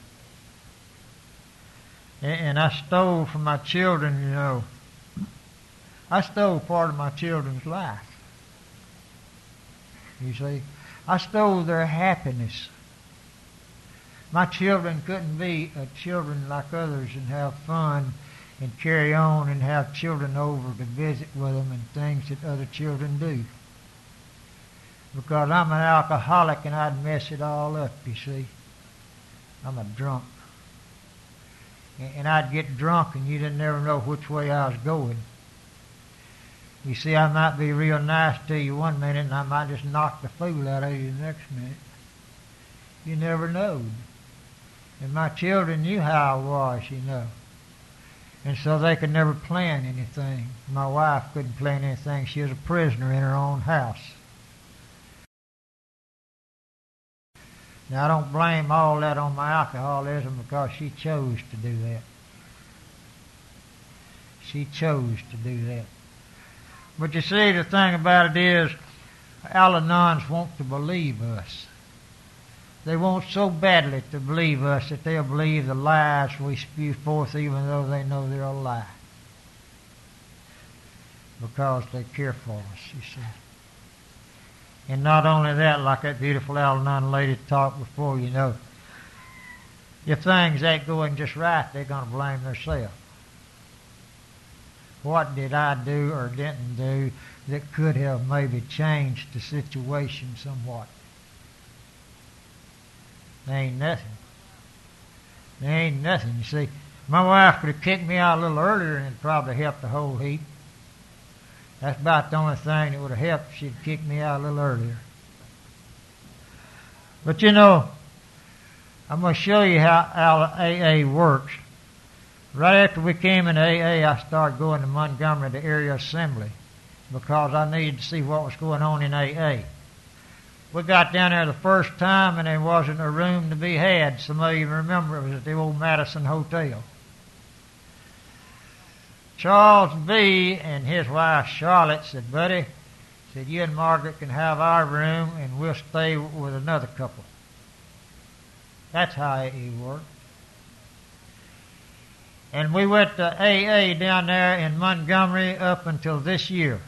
And, and I stole from my children, you know. I stole part of my children's life. You see, I stole their happiness. My children couldn't be uh, children like others and have fun and carry on and have children over to visit with them and things that other children do. Because I'm an alcoholic and I'd mess it all up, you see. I'm a drunk. And I'd get drunk and you didn't never know which way I was going. You see, I might be real nice to you one minute and I might just knock the fool out of you the next minute. You never knowed. And my children knew how I was, you know. And so they could never plan anything. My wife couldn't plan anything. She was a prisoner in her own house. Now, I don't blame all that on my alcoholism because she chose to do that. She chose to do that. But you see, the thing about it is, Al-Anons want to believe us. They want so badly to believe us that they'll believe the lies we spew forth even though they know they're a lie. Because they care for us, you see. And not only that, like that beautiful Al-Anon lady talked before, you know, if things ain't going just right, they're going to blame themselves. What did I do or didn't do that could have maybe changed the situation somewhat? There ain't nothing. There ain't nothing, you see. My wife could have kicked me out a little earlier and it probably helped the whole heap. That's about the only thing that would have helped if she'd kicked me out a little earlier. But you know, I'm going to show you how A A works. Right after we came in A A, I started going to Montgomery, the area assembly, because I needed to see what was going on in A A. We got down there the first time and there wasn't a room to be had. Some of you remember it was at the old Madison Hotel. Charles B. and his wife Charlotte said, buddy, said, you and Margaret can have our room and we'll stay with another couple. That's how A A worked. And we went to A A down there in Montgomery up until this year.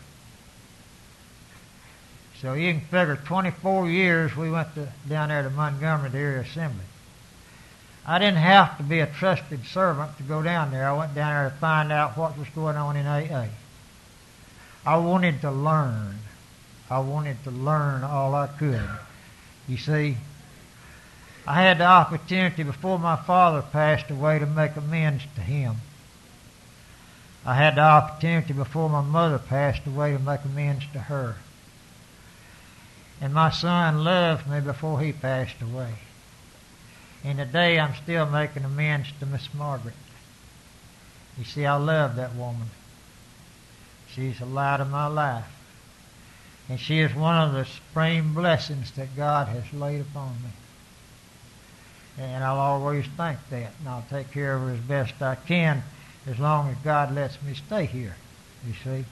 So you can figure twenty-four years we went to, down there to Montgomery, the area assembly. I didn't have to be a trusted servant to go down there. I went down there to find out what was going on in A A. I wanted to learn. I wanted to learn all I could. You see, I had the opportunity before my father passed away to make amends to him. I had the opportunity before my mother passed away to make amends to her. And my son loved me before he passed away. And today I'm still making amends to Miss Margaret. You see, I love that woman. She's the light of my life. And she is one of the supreme blessings that God has laid upon me. And I'll always think that. And I'll take care of her as best I can as long as God lets me stay here, you see.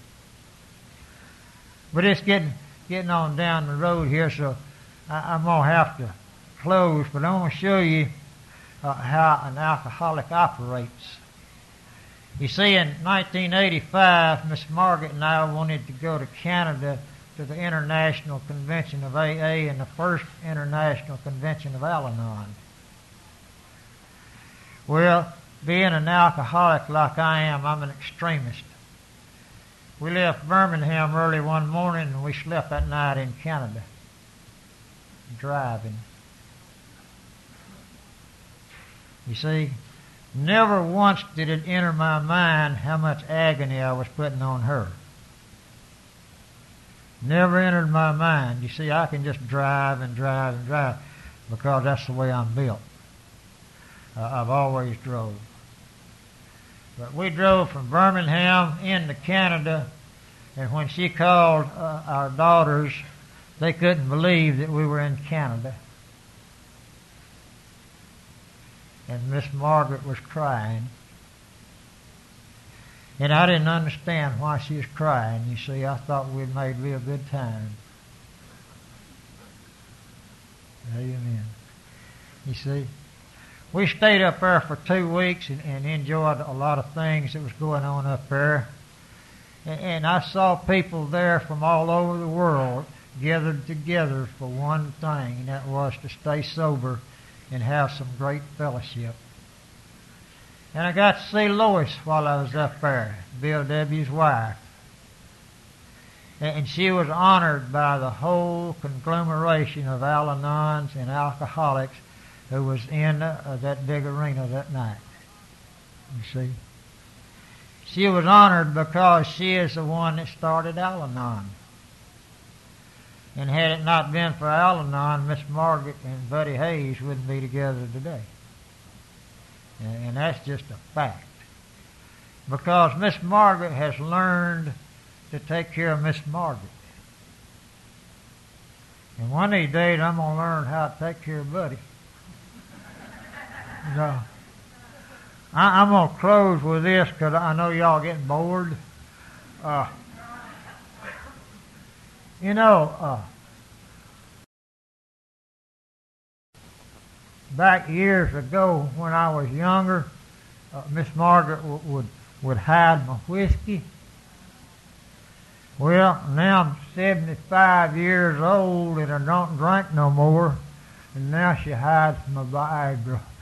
But it's getting getting on down the road here, so I, I'm going to have to close. But I want to show you uh, how an alcoholic operates. You see, in nineteen eighty-five, Miss Margaret and I wanted to go to Canada to the International Convention of A A and the first International Convention of Al-Anon. Well, being an alcoholic like I am, I'm an extremist. We left Birmingham early one morning and we slept that night in Canada, driving. You see, Never once did it enter my mind how much agony I was putting on her. Never entered my mind. You see, I can just drive and drive and drive because that's the way I'm built. Uh, I've always drove. But we drove from Birmingham into Canada, and when she called uh, our daughters, they couldn't believe that we were in Canada. And Miss Margaret was crying. And I didn't understand why she was crying. You see, I thought we'd made real good time. Amen. You see, we stayed up there for two weeks and, and enjoyed a lot of things that was going on up there. And, and I saw people there from all over the world gathered together for one thing, and that was to stay sober and have some great fellowship. And I got to see Lois while I was up there, Bill W.'s wife. And she was honored by the whole conglomeration of Al-Anons and alcoholics who was in uh, that big arena that night. You see? She was honored because she is the one that started Al-Anon. And had it not been for Al-Anon, Miss Margaret and Buddy Hayes wouldn't be together today. And, and that's just a fact. Because Miss Margaret has learned to take care of Miss Margaret. And one of these days I'm going to learn how to take care of Buddy. So, I, I'm going to close with this because I know y'all getting bored. Uh, you know, uh, back years ago when I was younger, uh, Miss Margaret w- would would hide my whiskey. Well, now I'm seventy-five years old and I don't drink no more, and now she hides my Viagra.